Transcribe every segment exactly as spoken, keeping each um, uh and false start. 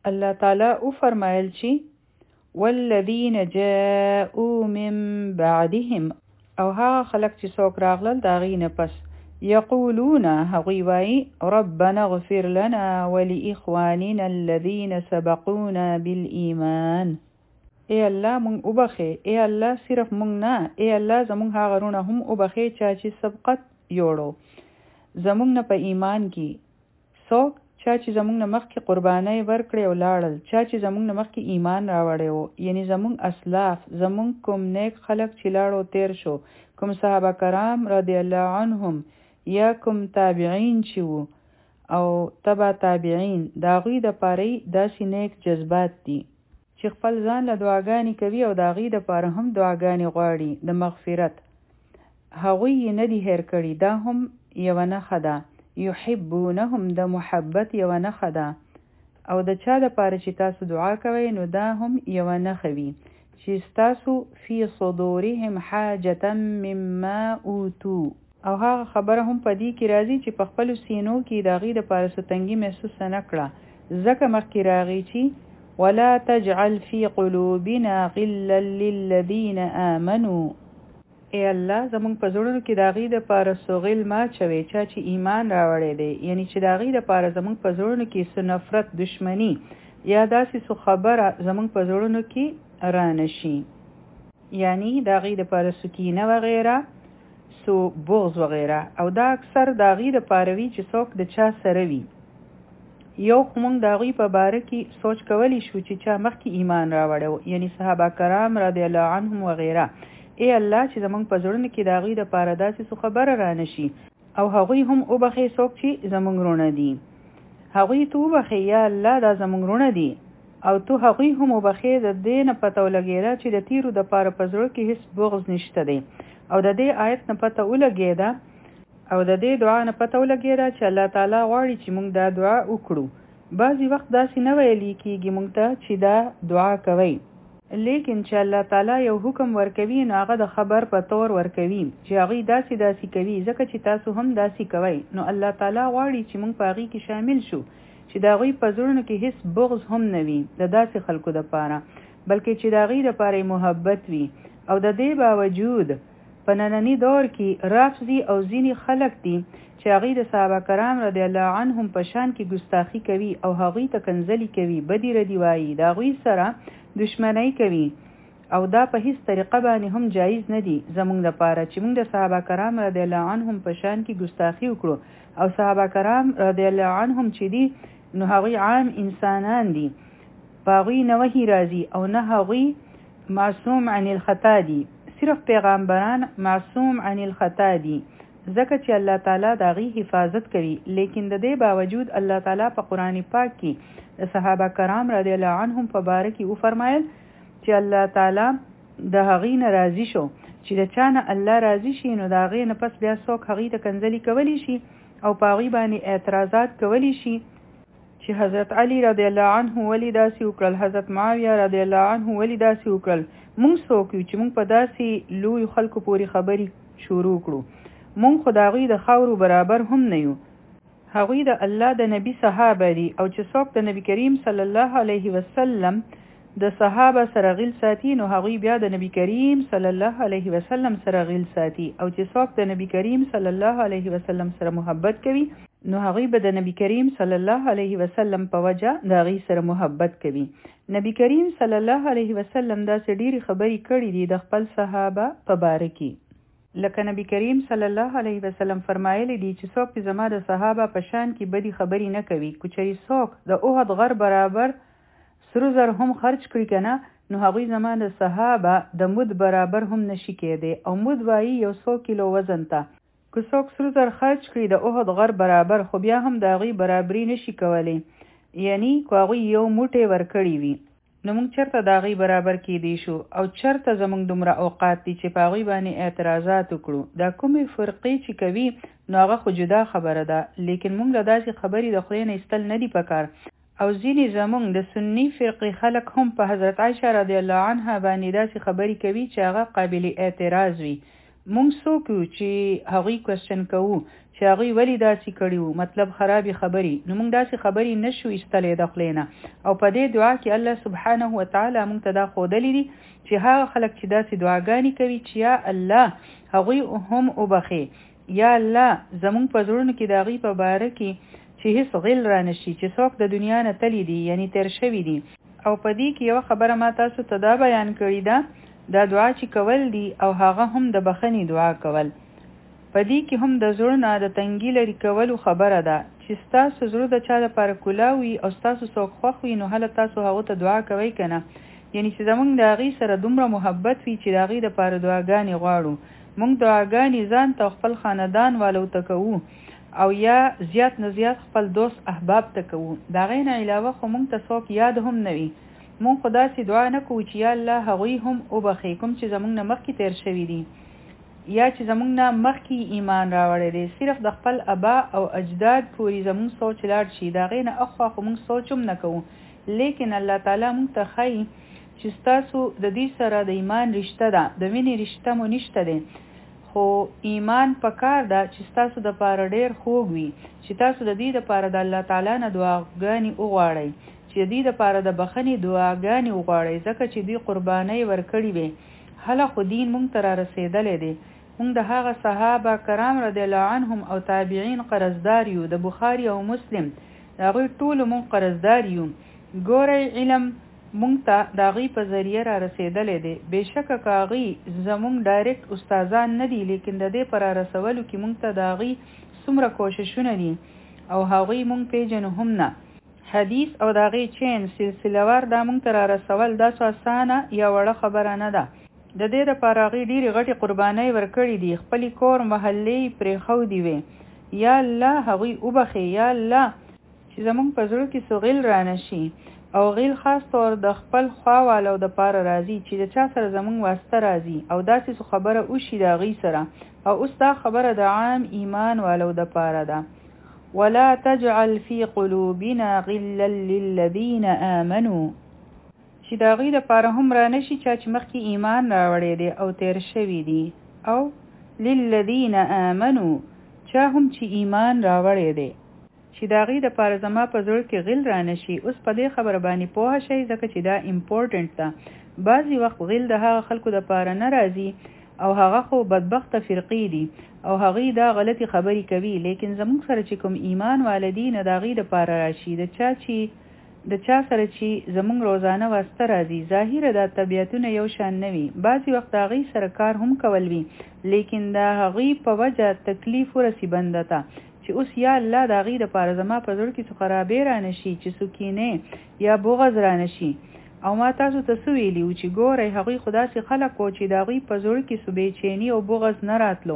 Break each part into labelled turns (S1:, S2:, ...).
S1: الله تعالی او فرمایل چې والذین جاءوا من بعدهم او هغه خلک چې څوک راغلل د هغې نه پس یقولون هغوی وایي ربنا اغفر لنا ولإخواننا الذین سبقونا بالایمان ای الله مونږ وبخې ای الله صرف مونږ نه ای الله زمونږ هغه وروڼه هم وبخې چا چې سبقت یوړو زمونږ نه په ایمان کې څوک چا چې زمونږ نه مخکې قربانۍ ورکړې او لاړل چا چې زمونږ نه مخکې ایمان راوړی و یعنی زمونږ اسلاف زمونږ کوم نیک خلک چې لاړو تیر شو کوم صحابه کرام رضی الله عنهم یا کوم تابعین چې وو او تبع تابعین د هغوی دپاره داسې نیک جذبات دي چې خپل ځان له دعاګانې کوي او د هغې دپاره هم دعاګانې غواړي د مغفرت هغوی یې نه دي هیر کړي دا هم یوه نښه ده یحبونهم د محبت یوه نښه ده او د چا دپاره چې تاسو دعا کوئ نو دا هم یوه نښه وي چې ستاسو فی صدورهم حاجة مما اوتو او هغه خبره هم په دې کې راځي چې په خپلو سینو کې د هغې دپاره څه تنګي محسوسه نه کړه ځکه مخکې راغی چې ولا تجعل في قلوبنا غلا للذين آمنوا ای الله زمونږ په زړونو کې د هغې دپاره څه غل مه اچوې چا چې ایمان راوړی دی یعنی چې د هغې دپاره زمونږ په زړونو کې څه نفرت دشمني یا داسې څه خبره زمونږ په زړونو کې رانه شي یعنی د هغې دپاره څه کینه وغیره څه بغض وغیره او دا اکثر د هغې دپاره وي چې څوک د چا سره وي یو خو موږ د هغوی په باره کې سوچ کولی شو چې چا مخکې ایمان راوړی و یعنی صحابه کرام رضی الله عنهم وغیره ای الله چې زمونږ په زړونو کې د هغوی دپاره داسې څه خبره رانه شي او هغوی هم وبخې څوک چې زمونږ وروڼه دي هغوی ته وبخې یا الله دا زمونږ وروڼه دي او تو هغوی هم وبخې د دې نه پته ولګېده چې د تیرو دپاره په زړه کې هېڅ بغض نشته دی او د دې آیت نه پته ولګېده او د دې دعا نه پته ولګېده چې الله تعالی غواړي چې موږ دا دعا وکړو بعضې وخت داسې نه ویلی کېږي موږ ته چې دا دعا کوئ لیکن چې الله تعالی یو حکم ورکوي نو هغه د خبر په طور ورکوي چې هغوی داسې داسې کوي ځکه چې تاسو هم داسې کوئ نو الله تعالی غواړي چې موږ په هغې کې شامل شو چې د هغوی په زړونو کې هېڅ بغض هم نه وي د داسې خلکو دپاره بلکې چې د هغوی دپاره محبت وي او د دې باوجود په ننني دور کې رافضي او ځینې خلک دي چې هغوی د صحابه کرام رضی الله عنهم په شان کې ګستاخي کوي او هغوی ته کنځلي کوي بدي ردي وایي د هغوی سره دشمنی کوي او دا په هیڅ طریقه باندې هم جایز نه دي زمونږ دپاره چې موږ د صحابه کرام رضی الله عنهم په شان کې ګستاخي وکړو او صحابه کرام رضی الله عنهم چې دي نو هغوی عام انسانان دي په هغوی نه وحي راځي او نه هغوی معصوم عن الخطا دي صرف پیغمبران معصوم عن الخطا دي ځکه چې الله تعالی د هغې حفاظت کوي لیکن د دې باوجود الله تعالی په قرآن پاک کې د صحابه کرام رضی الله عنهم په باره کې وفرمایل چې الله تعالی د هغې نه راضي شو چې د چا نه الله راضي شي نو د هغې نه پس بیا څوک هغې ته کنځلي کولی شي او په هغې باندې اعتراضات کولی شي چې حضرت علی رضی الله عنه ولی داسې وکړل حضرت معاویه رضی الله عنه ولی داسې وکړل مونږ څوک یو چې مونږ په داسې لوی خلکو پورې خبرې شروع کړو مونږ خو د هغوی د خاورو برابر هم نه یو هغوی د الله د نبی صحابه دي او چې څوک د نبی کریم صلی الله علیه وسلم د صحابه سره غیل ساتي نو هغوی بیا د نبی کریم صلی الله علیه وسلم سره غیل ساتي او چې څوک د نبی کریم صلی الله علیه وسلم سره محبت کوي نو هغوی به د نبی کریم صلی الله علیه وسلم په وجه د هغوی سره محبت کوي نبی کریم صلی الله علیه وسلم داسې ډېرې خبرې کړي دي د خپل صحابه په باره کې لکه نبی کریم صلی الله علیه وسلم فرمایلی دي چې څوک زما د صحابه په شان کې بدې خبرې نه کوي که چېرې څوک د احد غر برابر سرو زر هم خرج کړي که نه نو هغوی زما د صحابه د مد برابر هم نشي کېدی او مد وایي یو څو کیلو وزن ته که څوک سرو زر خرج کړي د احد غر برابر خو بیا هم د هغوی برابري نشي کولی یعنی که هغوی یو موټی ورکړي وي نو موږ چېرته د هغوی برابر کېدی شو او چېرته زموږ دومره اوقات دي چې په هغوی باندې اعتراضات وکړو دا کومې فرقې چې کوي نو هغه خو جدا خبره ده لیکن موږ له داسې خبرې د خدای نه ایستل نه دي پکار او ځینې زموږ د سني فرقې خلک هم په حضرت عایشه رضی الله عنها باندې داسې خبرې کوي چې هغه قابل اعتراض وي مونږ څوک یو چې هغوی کوېسچن کوو چې هغوی ولې داسې کړي وو مطلب خرابې خبرې نو مونږ داسې خبرې نشو ایستلی د خولې نه او په دې دعا کې الله سبحانه و تعالی موږ ته دا ښودلی دي چې هغه خلک چې داسې دعاګانې کوي چې یا الله هغوی هم وبخي، یا الله زمونږ په زړونو کې د هغوی په باره کې چې هیڅ غل را نشي چې څوک د دنیا نه تللی دي یعنی تیر شوي دي. او په دې کې یوه خبره ما تاسو ته دا بیان کړې ده، دا دعا چې کول دي او هغه هم د بخښنې دعا کول. په دې کې هم د زړه د تنګي لرې کولو خبره ده چې ستاسو زړه د چا لپاره کولاوي او ستاسو څوک خوښ وي نو هله تاسو هغه ته دعا کوئ که نه، یعنی چې زمونږ د هغې سره دومره محبت وي چې د هغې دپاره دعاګانې غواړو. مونږ دعاګانې ځان ته خپل خاندان والو ته کوو او یا زیات نه زیات خپل دوست احباب ته کوو. د هغې نه علاوه خو مونږ ته څوک یاد هم نه وي. مونږ خو داسې دعا نه کوو چې یا الله هغوی هم وبخي کوم چې زمونږ نه مخکې تیر شوي دي یا چې زمونږ نه مخکې ایمان راوړی دی. صرف د خپل ابا او اجداد پورې زمونږ سوچ لاړ شي، د هغې نه اخوا خو مونږ سوچ هم نه کوو. لیکن الله تعالی مونږ ته ښایي چې ستاسو د دې سره د ایمان رشته ده، د وینې رشته مو نشته دی، خو ایمان پکار ده چې ستاسو د پاره ډیر خوږ وي، چې تاسو د دې لپاره د الله تعالی نه دعاګانې وغواړئ، چې د دې لپاره د بخښنې دعاګانې وغواړئ، ځکه چې دوی قربانۍ ورکړي وي. هله خو دین مونږ ته را رسېدلی دی. مونږ د هغه صحابه کرام رضی الله عنهم او تابعین قرضدار یو، د بخاري او مسلم د هغوی ټولو مونږ قرضدار یو. ګورئ علم مونږ ته د هغوی په ذریعه را رسېدلی دی. بېشکه که هغوی زمونږ ډایرکټ استادان نه دي، لیکن د دې په را رسولو کې مونږ ته د هغوی څومره کوششونه دي او هغوی مونږ پیژنو هم نه. حدیث او د هغې چین سلسلهوار دا مونږ ته را رسول دا څه اسانه یا وړه خبره نه ده. د دې دپاره هغوی ډېرې غټې قربانۍ ورکړي دي، خپلې کور محلې پرېښودې وې. یا الله هغوی وبخې، یا الله چې زمونږ په زړه کې څه غل را نه شي. او غیل خاص طور د خپل خواوالو د پاره راځي چې د چا سره زمونږ واسطه راځي او داسې څه خبره وشي د هغوی سره. او اوس دا خبره د عام ایمان والو د پاره ده. ولا تجعل في قلوبنا غلا للذین آمنوا، چې د هغوی دپاره هم را نشي چا چې مخکې ایمان راوړی دی او تیر شوي دي، او للذین آمنوا چا هم چې ایمان راوړی دی، چې د هغوی دپاره زما په زړه کې غل را نشي. اوس په دې خبره باندې پوه شئ ځکه چې دا امپورټنټ ده. بعضې وخت غل د هغه خلکو دپاره نه راځي او هغه خو بدبخته فرقې دي او هغوی دا غلطي خبرې کوي، لیکن زموږ سره چې کوم ایمان والدي نه د هغوی دپاره راشي. د چا چې د چا سره چې زمونږ روزانه واسطه راځي، ظاهره دا طبیعتونه یو شان نه وي، بعضې وخت د هغوی سره کار هم کول وي، لیکن د هغوی په وجه تکلیف ورسي بنده ته چې اوس یا الله د هغوی دپاره زما په زړه کې څه خرابې را نشي، چې څه کینې یا بغض را نشي. او ما تاسو ته څه ویلي و چې ګورئ هغوی خو داسې خلک و چې د هغوی په زړه کې څه بېچیني او بغض نه راتلو،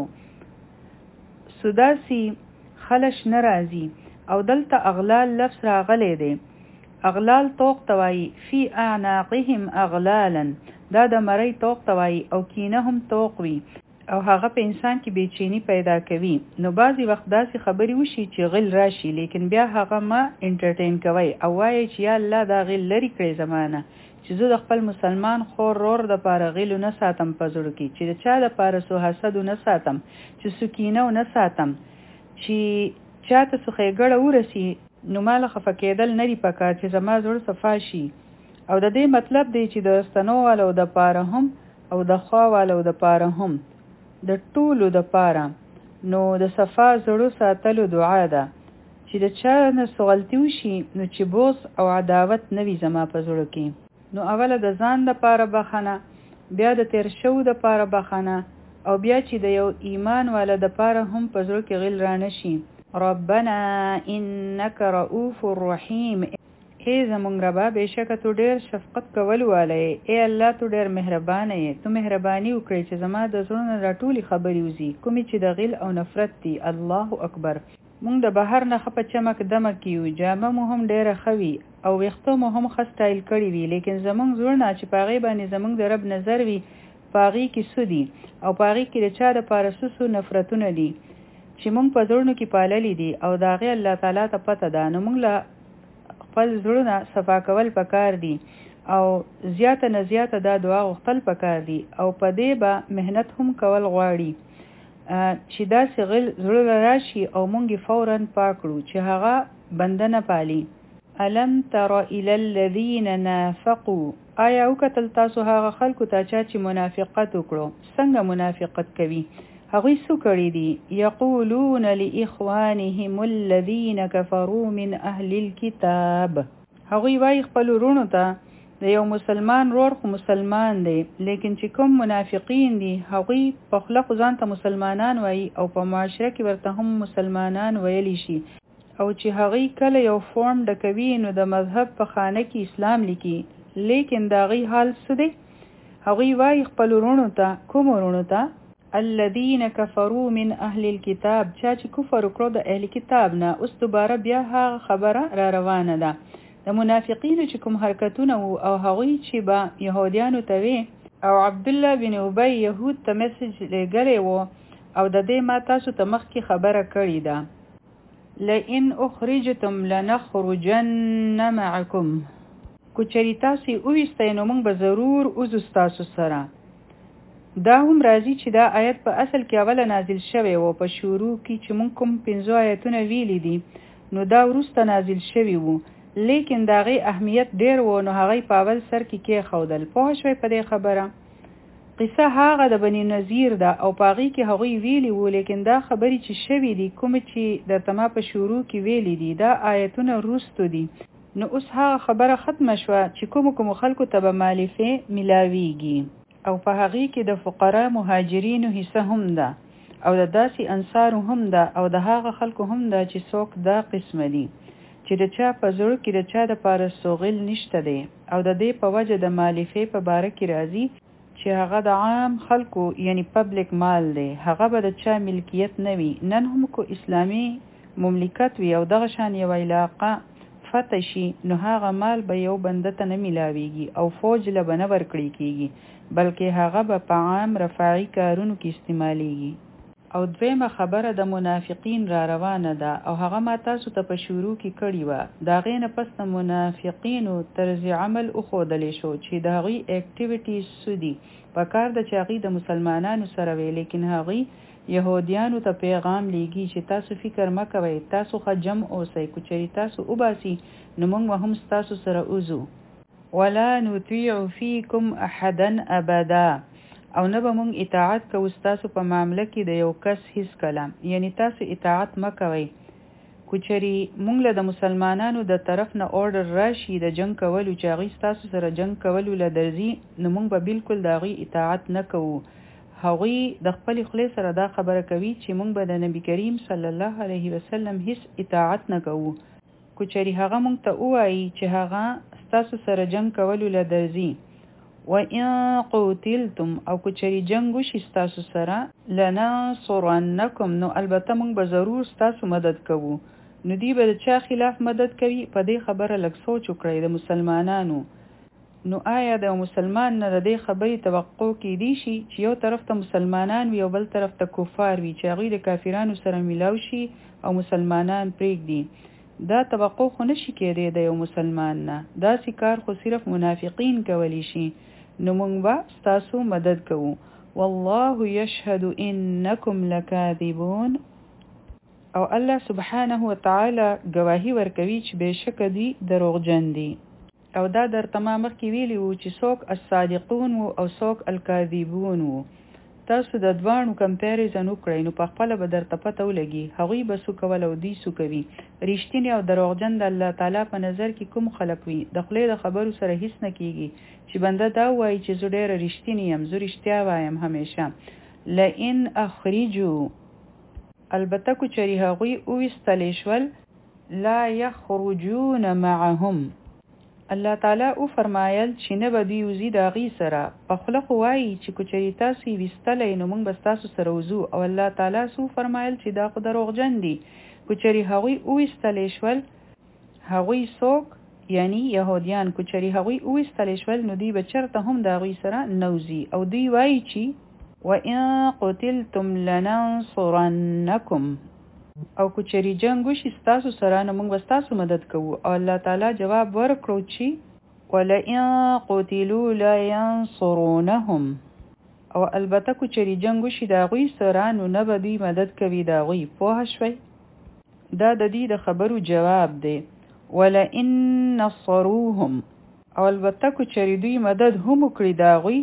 S1: څه داسې خلش نه راځي. او دلته اغلال لفظ راغلی دی. اغلال توق توایی فی اعناقهم اغلالا، دا د مرۍ توق توایی او کینه هم توق وي او هغه په انسان کې بېچینی پیدا کوي. نو بعضې وخت داسې خبرې وشي چې غل راشي، لیکن بیا هغه ما انټرټین کوئ او وایئ چې یا الله دا غل لرې کړئ زمانه، چې زه د خپل مسلمان خور رور دپاره غلو نه ساتم په زړه کې، چې د چا دپاره څه حسدو نه ساتم، چې څه کینه نه ساتم، چې چا ته څه ښېګړه ورسي نو ماله خفه کېدل نه دي پکار، چې زما زړه صفا شي. او د دې مطلب دی چې د ستنو والو دپاره هم او د خوا والو دپاره هم د ټولو دپاره نو د صفا زړه ساتلو دعا ده چې د چا نه څه غلطي وشي نو چې بغض او عداوت نه وي زما په زړه کې. نو اوله د ځان دپاره بخښنه، بیا د تیر شوو دپاره بخښنه، او بیا چې د یو ایمان والا دپاره هم په زړه کې غل را نشي. ربنا انک رؤوف رحیم، ای زمونږ ربا بېشکه تو ډېر شفقت کول والی، ای الله تو ډېر مهربانه یې، تو مهرباني وکړئ چې زما د زړه نه دا ټولې خبرې وځي کومې چې د غل او نفرت دي. الله اکبر. مونږ د بهر نه ښه په چمک دمک یو، جامه مو هم ډېره ښه وي او ویښته مو هم ښه سټایل کړي وي، لیکن زمونږ زړونه چې په هغې باندې زمونږ د رب نظر وي په هغې کې څه دي او په هغې کې د چا دپاره څه څه نفرتونه دي چې مونږ په زړونو کې پاللی دي او د هغې الله تعالی ته پته ده. نو مونږ له خپل زړونه صفا کول پکار دي او زیاته نه زیاته دا دعا غوښتل پکار دي او په دې به محنت هم کول غواړي چې داسې غل زړه راشي او مونږ یې فوراً پاک کړو چې هغه بنده نه پالي. الم تر الى الذين نافقوا آیا وکتل تاسو هغه خلکو ته چې منافقت وکړو څنګه منافقت کوي هغوی څه کړي دي یقولون لاخوانهم الذين كفروا من اهل الكتاب هغوی وايي خپل ورونو ته د یو مسلمان رور خو مسلمان دی لیکن چې کوم منافقین دي هغوی په خله خو ځان ته مسلمانان وایي او په معاشره کې ورته هم مسلمانان ویلی شي او چې هغوی کله یو فورم ډکوي نو د مذهب په خانه کې اسلام لیکي لیکن دا غي حال څه دی هغوی وايي خپل ورونو ته کوم ورونو ته الذين كفروا من اهل الكتاب چا چې کفر وکړو د اهل کتاب نه اوس دوباره بیا هغه خبره را روانه ده د منافقینو چې کوم حرکتونه او هغوی چې به يهوديانو ته وي او عبد الله بن ابي يهود ته میسج لګلې وو او د دې ما تاسو ته مخکې خبره کړې ده لئن اخرجتم لنخرجن معكم کچری تاسو اوستئ نو موږ به ضرور اوزو تاسو سره دا هم راځي چې دا آیت په اصل کې اوله نازل شوی و په شروع کې چې موږ کوم پنځه آیتونه ویلي دي نو دا وروسته نازل شوی وو لیکن دا غي اهمیت ډیر و نو هغه په اول سر کې کې خودل په شوي په دې خبره قصه هغه د بنی نذیر ده او پاغي کې هغوی ویلی وو لیکن دا خبرې چې شوی دي کوم چې د تما په شروع کې ویلي دي دا آیتونه وروسته دي نو اوس هغه خبره ختمه شوه چې کوم کوم خلکو ته به مالفه ملاویږي او په هغه کې د فقرا مهاجرینو حصہ هم ده او د داسي انصار هم ده او د هغه خلکو هم ده چې څوک دا قسم دي چې د چا په زړه کې د چا د پاره سوغل نشته دي او د دې په وجه د مالفه په باره کې راځي چې هغه د عام خلکو یعنی پبلک مال دی هغه به د چا ملکیت نه وي نن هم کو اسلامی مملکت وي او دغه شان یو علاقه فتح شي نو هغه مال به یو بنده ته نه ملاويږي او فوج له بنه ورکړي کیږي بلکې هغه به په عام رفاعي کارونو کې استعماليږي او دویمه خبره د منافقین را روانه ده او هغه ما تاسو ته په شروع کې کړی و دا غینه پس د منافقینو طرز عمل او خودلې شو چې دا غي اکټیویټیز سودي په کار د چاغي د مسلمانانو سره وی لیکن هغه يهوديانو ته پیغام لیږي چې تاسو فکر مکوئ تاسو خجم اوسئ کوچري تاسو وباسي نو موږ هم تاسو سره اوزو ولا نطيع فيكم احدا ابدا او نه به مونږ اطاعت کوو تاسو په معاملې کې د یو کس هیڅ کلام یعنی تاسو اطاعت مکوئ کوچري مونږ له د مسلمانانو د طرف نه اورډر راشي د جنگ کولو چې هغه تاسو سره جنگ کولو ل درځي نو مونږ به بالکل د هغه اطاعت نه کوو هغوی د خپل خلی سره دا خبره کوي چې مونږ به د نبی کریم صلی الله علیه وسلم هیڅ اطاعت نه کوو کوچري هغه مونږ ته وایي چې هغه تاسو سره جنگ کولو ل درځي وَإِن قُتِلْتُمْ او کچری جنگ وشي تاسو سره لننصرنکم نو البته موږ به ضرور تاسو مدد کوو نو دی به چا خلاف مدد کوي په دې خبره لږ سوچ وکړئ د مسلمانانو نو آیا د مسلمان نه د دې خبرې توقع کې دي شي چې یو طرف ته مسلمانان وي او بل طرف ته کفار وي چې هغه د کافرانو سره ملاوي شي او مسلمانان پرېږدي دا توقع خو نشي کېدی د یو مسلمان نه دا سکار خو صرف منافقین کولی شي نو مونږ به تاسو مدد کوو والله يشهد انکم لکاذبون او الله سبحانه وتعالى گواهی ورکوي چې بشک دي دروغجن دي او دا در تمام کې ویلی وو چې څوک الصادقون او څوک الکاذبون وو تاسو د دوانو کمپیریزن وکړئ نو په خپل به درته پته ولګي هغوی به سو کول او دی سو کوي رښتینی او دروغجن د الله تعالی په نظر کې کوم خلق وي د خپل د خبرو سره هیڅ نه کیږي چې بنده دا وایي چې زه ډېر رښتینی یم زه رښتیا وایم همیشه لئن اخرجوا البته کو چری هغوی او استل شول لا يخرجون معهم الله تعالی او فرمایل چې نه به دوی وزي د غي سره په خلق وایي چې کوچري تاسو وستلې نو موږ به تاسو سره وزو او الله تعالی سو فرمایل چې دا خو دروغجن دي کوچري هغوی او وستلې شول هغوی څوک یعنی يهوديان کوچري هغوی او وستلې شول نو دوی به چرته هم د غي سره نوزي او دوی وایي چې وَإِن قُتِلْتُمْ لَنَنصُرَنَّكُمْ او کوچري جنگ وشي تاسو سره نو موږ تاسو مدد کوو او الله تعالی جواب ورکړو چې ولئن قتلوا لا ينصرونهم او البته کوچري جنگ وشي دا غوي سره نو نه بدی مدد کوي دا غوي په شوي دا د دې د خبرو جواب دی ولئن نصروهم او البته کو چری دوی مدد هم کړی داغوی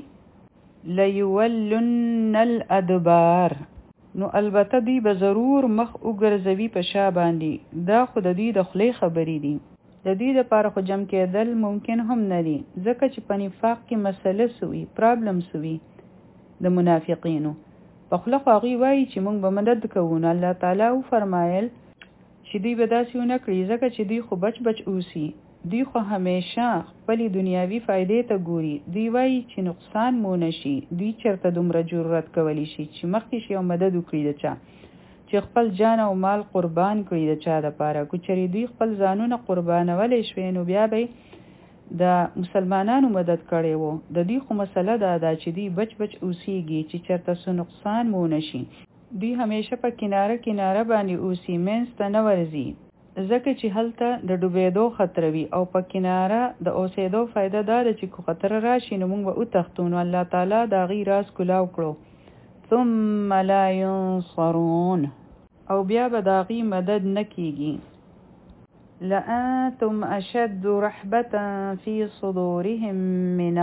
S1: لیولن الادبار نو البته دوی به ضرور مخ وګرځوي په شا باندې دا خو د دوی د خولې خبرې دي د دوی لپاره خو جمع کېدل ممکن هم نه دي ځکه چې په نفاق کې مسله سوي پرابلم سوي د منافقینو په خوله خو هغوی وایي چې موږ به مدد کوو نو الله تعالی وفرمایل چې دوی به داسې ونه کړي ځکه چې دوی خو بچ بچ اوسي دوی خو همیشه خپلې دنیاوي فایدې ته ګوري دوی وایي چې نقصان مو نشي دوی چېرته دومره جرأت کولی شي چې مخکې شي او مدد وکړي د چا چې خپل جان او مال قربان کړي د چا دپاره که چېرې دوی خپل ځانونه قربانولی شوی نو بیا به د مسلمانانو مدد کړی وو د دوی خو مسله دا ده چې دوی بچ بچ اوسیږي چې چېرته څه نقصان مو نشي دوی همیشه په کناره کناره باندې اوسي منځ ته نه ورځي ځکه چې هلته د ډوبېدو خطر وي او په کناره د اوسېدو فایده دا ده چې کو خطر راشي نو موږ به وتښتو نو الله تعالی د هغې راز کلاو کړو ثم لا ينصرون او بیا به د هغې مدد نه کیږي لأنتم أشد رحبة في صدورهم من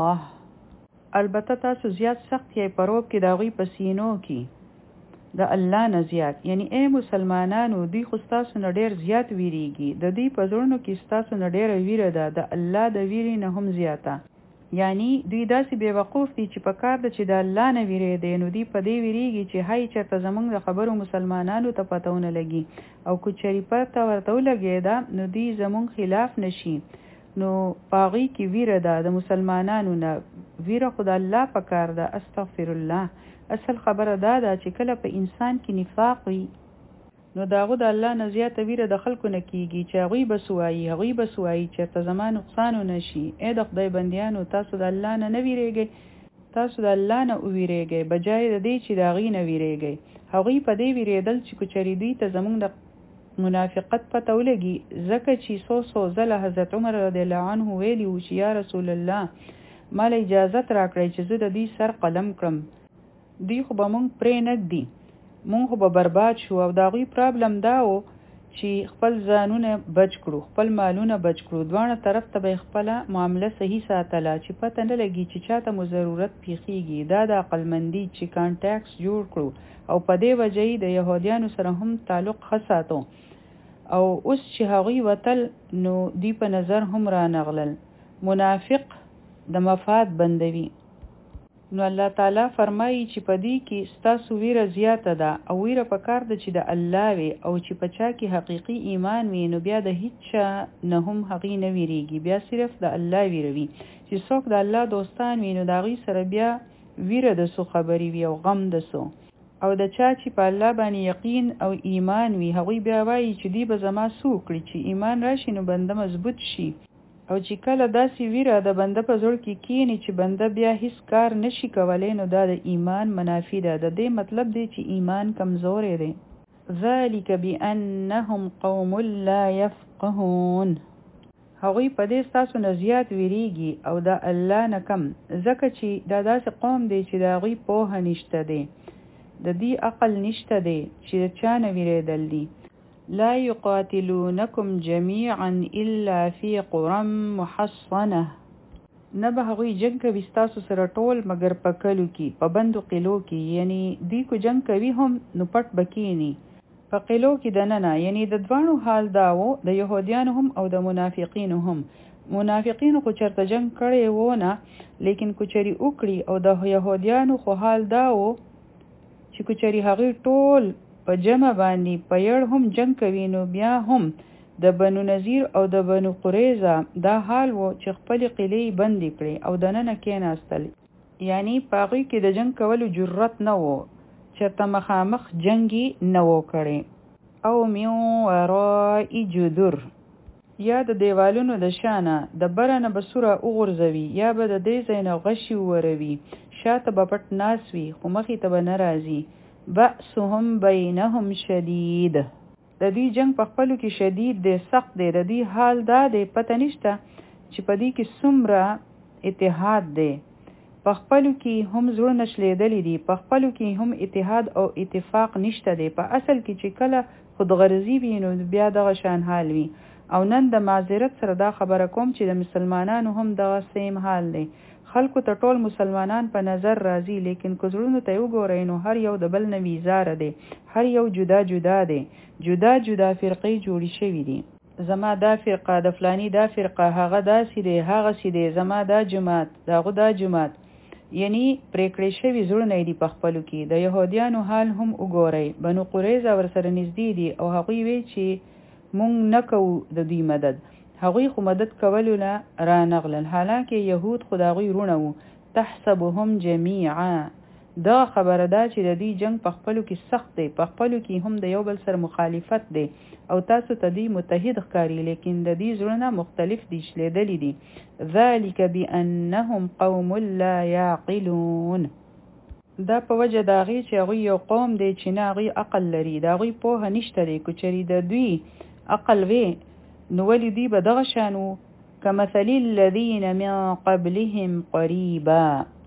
S1: الله البته تاسو زیات سخت یې په روب کې د هغوی په سینو کې د الله نه زیات یعنی اے مسلمانانو دوی خو ستاسو نه ډېر زیات ویریږي د دوی په زړونو کې ستاسو نه ډېره ویره ده د الله د ویرې نه هم زیاته یعنی دوی داسې بېوقوف دي چې په کار ده چې د الله نه ویرېدی نو دوی په دې ویریږي چې هی چېرته زموږ د خبرو مسلمانانو ته پته ونه لګي او که چېرې پته ورته ولګېده نو دوی زموږ خلاف نشي نو په هغوی کې ویره ده د مسلمانانو نه ویره خو د الله په کار ده استغفر الله اصل خبره دا ده چې کله په انسان کې نفاق وي نو د هغو د الله نه زیاته ویره د خلکو نه کیږي چې هغوی به څه وایي هغوی به څه وایي چېرته زما نقصان ونه شي ای د خدای بندیانو تاسو د الله نه نه ویرېږئ تاسو د الله نه وویرېږئ بجای د دې چې د هغې نه ویرېږئ هغوی په دې ویرېدل چې که چېرې دوی ته زموږ د منافقت پته ولګي ځکه چې څو څو ځله حضرت عمر رضی الله عنه ویلي و چې یا رسول الله ما له اجازت راکړئ چې زه د دوی سر قلم کړم دوی خو به مونږ پرې نږدي مونږ خو به برباد شو او د هغوی پرابلم دا و چې خپل ځانونه بچ کړو خپل مالونه بچ کړو دواړه طرف ته به خپله معامله صحیح ساتله چې پته نه لګي چې چاته مو ضرورت پیښیږي دا د عقلمندي چې کانټیکس جوړ کړو او په دې وجه د یهودیانو سره هم تعلق ښه ساتو او اوس چې هغوی وتل نو دوی په نظر هم رانغلل منافق د مفاد بندوي نو الله تعالی فرمایي چې په دې کې ستاسو ویره زیاته ده او ویره په کار ده چې د الله وي او چې په چا کې حقیقي ایمان وي نو بیا د هیڅ چا نه هم هغې نه ویریږي بیا صرف د الله ویره وي چې څوک د الله دوستان وي نو د هغوی سره بیا ویره د څو خبرې وي او غم د څو او د چا چې په الله باندې یقین او ایمان وي هغوی بیا وایي چې دوی به زما څه وکړي چې ایمان راشي نو بنده مضبوط شي او چې کله داسې ویره د بنده په زړه کې کینی چې بنده بیا هیڅ کار نشي کولی نو دا د ایمان منافی ده د دې مطلب دی چې ایمان کمزوری دی ذلک بانهم قوم لا يفقهون هغوی په دې ستاسو نه زیات ویریږي او د الله نه کم ځکه چې دا داسې قوم دی چې د هغوی پوهه نشته دی د دې عقل نشته دی چې د چا نه ویریدل دي لا يقاتلونكم جميعا الا في قرى محصنه نه به هغوی جنگ کوي ستاسو سره ټول مګر په کلو کې په بندو قلو کې یعنی دوی کو جنگ کوي هم نو پټ بکینی په قلو کې دننه یعنی د دوانو حال داو د يهوديانو هم او د منافقینو هم منافقینو خو چرته جنگ کړي و نه لیکن کوچري وکړي او د يهوديانو خو حال داو چې کوچري هغوی ټول په جمع باندې په یړ هم جنگ کوي نو بیا هم د بنو نذیر او د بنو قریظه دا حال و چې خپل قلعې بندې کړي او دننه کېناستل یعنی په هغوی کې د جنگ کولو جرأت نه و چېرته مخامخ جنګي نه و کړی او من وراء جدر یا د دیوالونو د شانه د بره نه به سوره وغورځوي یا به د دې ځای نه غشي ووروي شاته به پټ ناست وي خو مخې ته به نه راځي بأسهم بینهم شدید د دې جنگ په خپلو کې شدید دی سخت دی د دې حال دا دی پته نشته چې په دې کې څومره اتحاد دی په خپلو کې هم زړونه شلېدلي دي په خپلو کې هم اتحاد او اتفاق نشته دی په اصل کې چې کله خودغرضي وي نو بیا دغه شان حال وي او نن د معذرت سره دا خبره کوم چې د مسلمانانو هم دغه سیم حال دی. خلکو ته ټول مسلمانان په نظر راځي، لیکن که زړونو ته وګورئ نو هر یو د بل نه ویزاره دی، هر یو جدا جدا دی، جدا جدا فرقې جوړې شوي دي. زما دا فرقه د فلانی دا فرقه، هغه داسې دی هغه سې دی، زما دا جماعت دغه دا جماعت، یعنی پریکړې شوي زړونه دي په خپلو کې. د یهودیانو حال هم وګورئ، بنو قریظه ورسره نږدې دي او هغوی وی چې مونږ نه کوو د دوی مدد، هغوی خو مدد کولو نه رانغلل، حالانکه یهود خو د هغوی رونه وو. تحسبهم جمیعا، دا خبره ده چې د دې جنگ په خپلو کې سخت دی، په خپلو کې هم د یو بل سره مخالفت دی او تاسو ته دی متحد ښکاري، لیکن د دې زړونه مختلف دي، شلیدلی دي. ذالک بانهم قوم لا یعقلون، دا په وجه د هغې چې هغوی یو قوم دی چې نه هغوی عقل لري، د هغوی پوهه نشته دی. که چېرې د دوی عقل وی نو ولې دوی به دغه شان وو. کمثل الذین من قبلهم قریبا،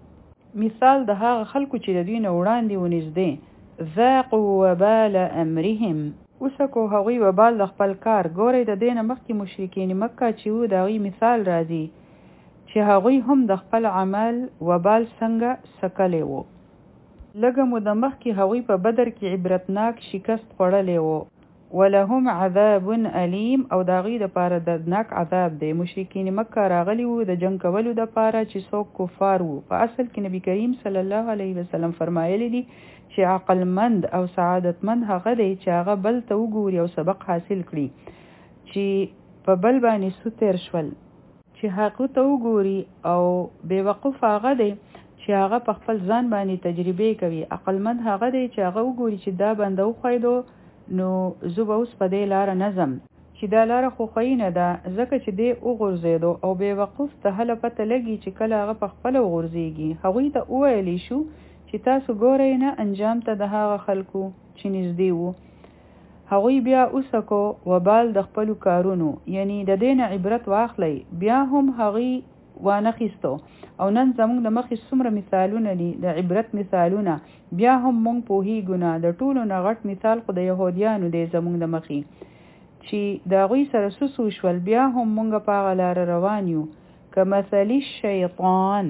S1: مثال د هغه خلکو چې د دوی نه وړاندې ونږدې. ذاقوا وبال امرهم، اوسکو هغوی وبال د خپل کار. ګورئ د دې نه مخکې مشرکین مکه چې وو د هغوی مثال راځي چې هغوی هم د خپل عمل وبال څنګه سکلی وو. لږه مو د مخکې هغوی په بدر کې عبرتناک شکست خوړلی وو. ولهم عذاب علیم، او د هغوی دپاره دردناک عذاب دی. مشرکین مکه راغلي وو د جنګ کولو دپاره چې څوک کفار وو. په اصل کې نبی کریم صلی الله علیه وسلم فرمایلی دي چې عقلمند او سعادتمند هغه دی چې هغه بل ته وګوري او سبق حاصل کړي، چې په بل باندې سو تیر شول، چې هغه ته وګوري. او بیوقوف هغه دی چې هغه په خپل ځان باندې تجربه کوي. عقلمند هغه دی چې هغه وګوري چې دا بنده وخوایدو نو زه به اوس په دې لاره نظم، چې دا لاره خو خوی نه ده، ځکه چې دی وغورځېدو. او بیوقوف ته هله پته لګي چې کله هغه په خپله وغورځېږي. هغوی ته وویلی شو چې تاسو ګورئ نه انجام ته د هغه خلکو چې نږدې وو. هغوی بیا اوسکو وبال د خپلو کارونو، یعنی د دې نه عبرت واخلئ. بیا هم هغوی وانخیستو. او نن زمونږ د مخې څومره مثالونه دي د عبرت مثالونه، بیا هم مونږ پوهیږو نه. د ټولو نه غټ مثال خو د یهودیانو دی زمونږ د مخې، چې د هغوی سره سوسو شول، بیا هم مونږ په هغه لاره روان یو. کمثل الشیطان،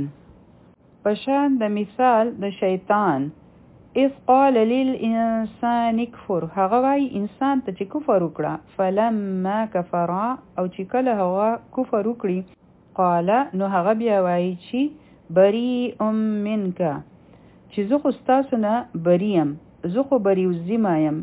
S1: پشان د مثال د شیطان. اذ قال للانسان اکفر، هغه وای انسان ته چې کفر وکړه. فلما کفر، او چې کله هغه کفر وکړي، قال، نو هغه بیا وایي چې بریء منک، چې زه خو ستاسو نه بریم، زه خو بری الذمه یم.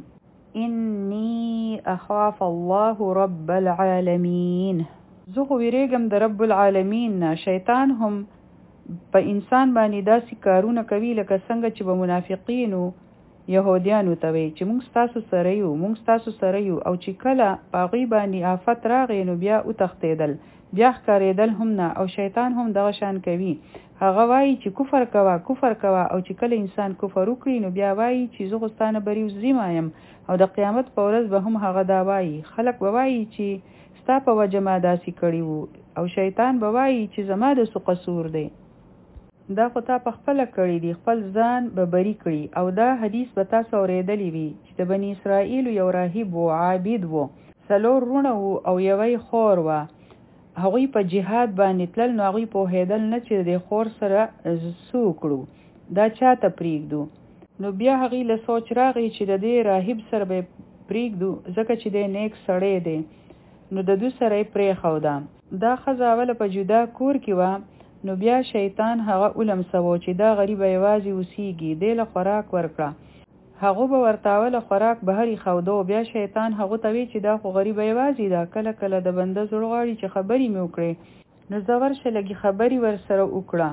S1: انی اخاف الله رب العالمین، زه خو ویریږم د رب العالمین نه. شیطان هم په انسان باندې داسې کارونه کوي لکه څنګه چې به منافقینو یهودیانو ته وی چې مونږ ستاسو سره یو، مونږ ستاسو سره یو. او چې کله په هغوی باندې آفت راغی نو بیا وتښتېدل، بیا ښکارېدل هم نه. او شیطان هم دغه شان کوي، هغه وایي چې کفر کوه کفر کوه، او چې کله انسان کفر وکړي نو بیا وایي چې زه خو ستا نه بری الذمه یم. او د قیامت په ورځ به هم هغه دا وایي. خلک به وایي چې ستا په وجه ما داسې کړي وو، او شیطان به وایي چې زما د څه قصور دی، دا خو تا په خپله کړي دي، خپل ځان به بری کړي. او دا حدیث به تاسو اورېدلی وي چې د بني اسرائیلو یو راهب و، عابد و، څلور رونه و او یوی خور وه. هغوی په جهاد باندې تلل، نو هغوی پوهېدل نه چې د خور سره څه وکړو، دا چا ته پرېږدو. نو بیا هغوی له سوچ راغی چې د دې راهب سره به پرېږدو ځکه چې دی نیک سړی دی. نو د دوی سره یې پرېښوده. دا ښځه اوله په جدا کور کې وه. نو بیا شیطان هغه ولمسوه چې دا غریبه یوازې اوسیږي، دی له خوراک ورکړه. هغه به ورته اوله خوراک بهر ایښوده. بیا شیطان هغه ته وی چې دا خو غریبه یوازې ده، کله کله د بنده زړه غواړي چې خبرې مې وکړې، نو زه ورشه لږې خبرې ورسره وکړه.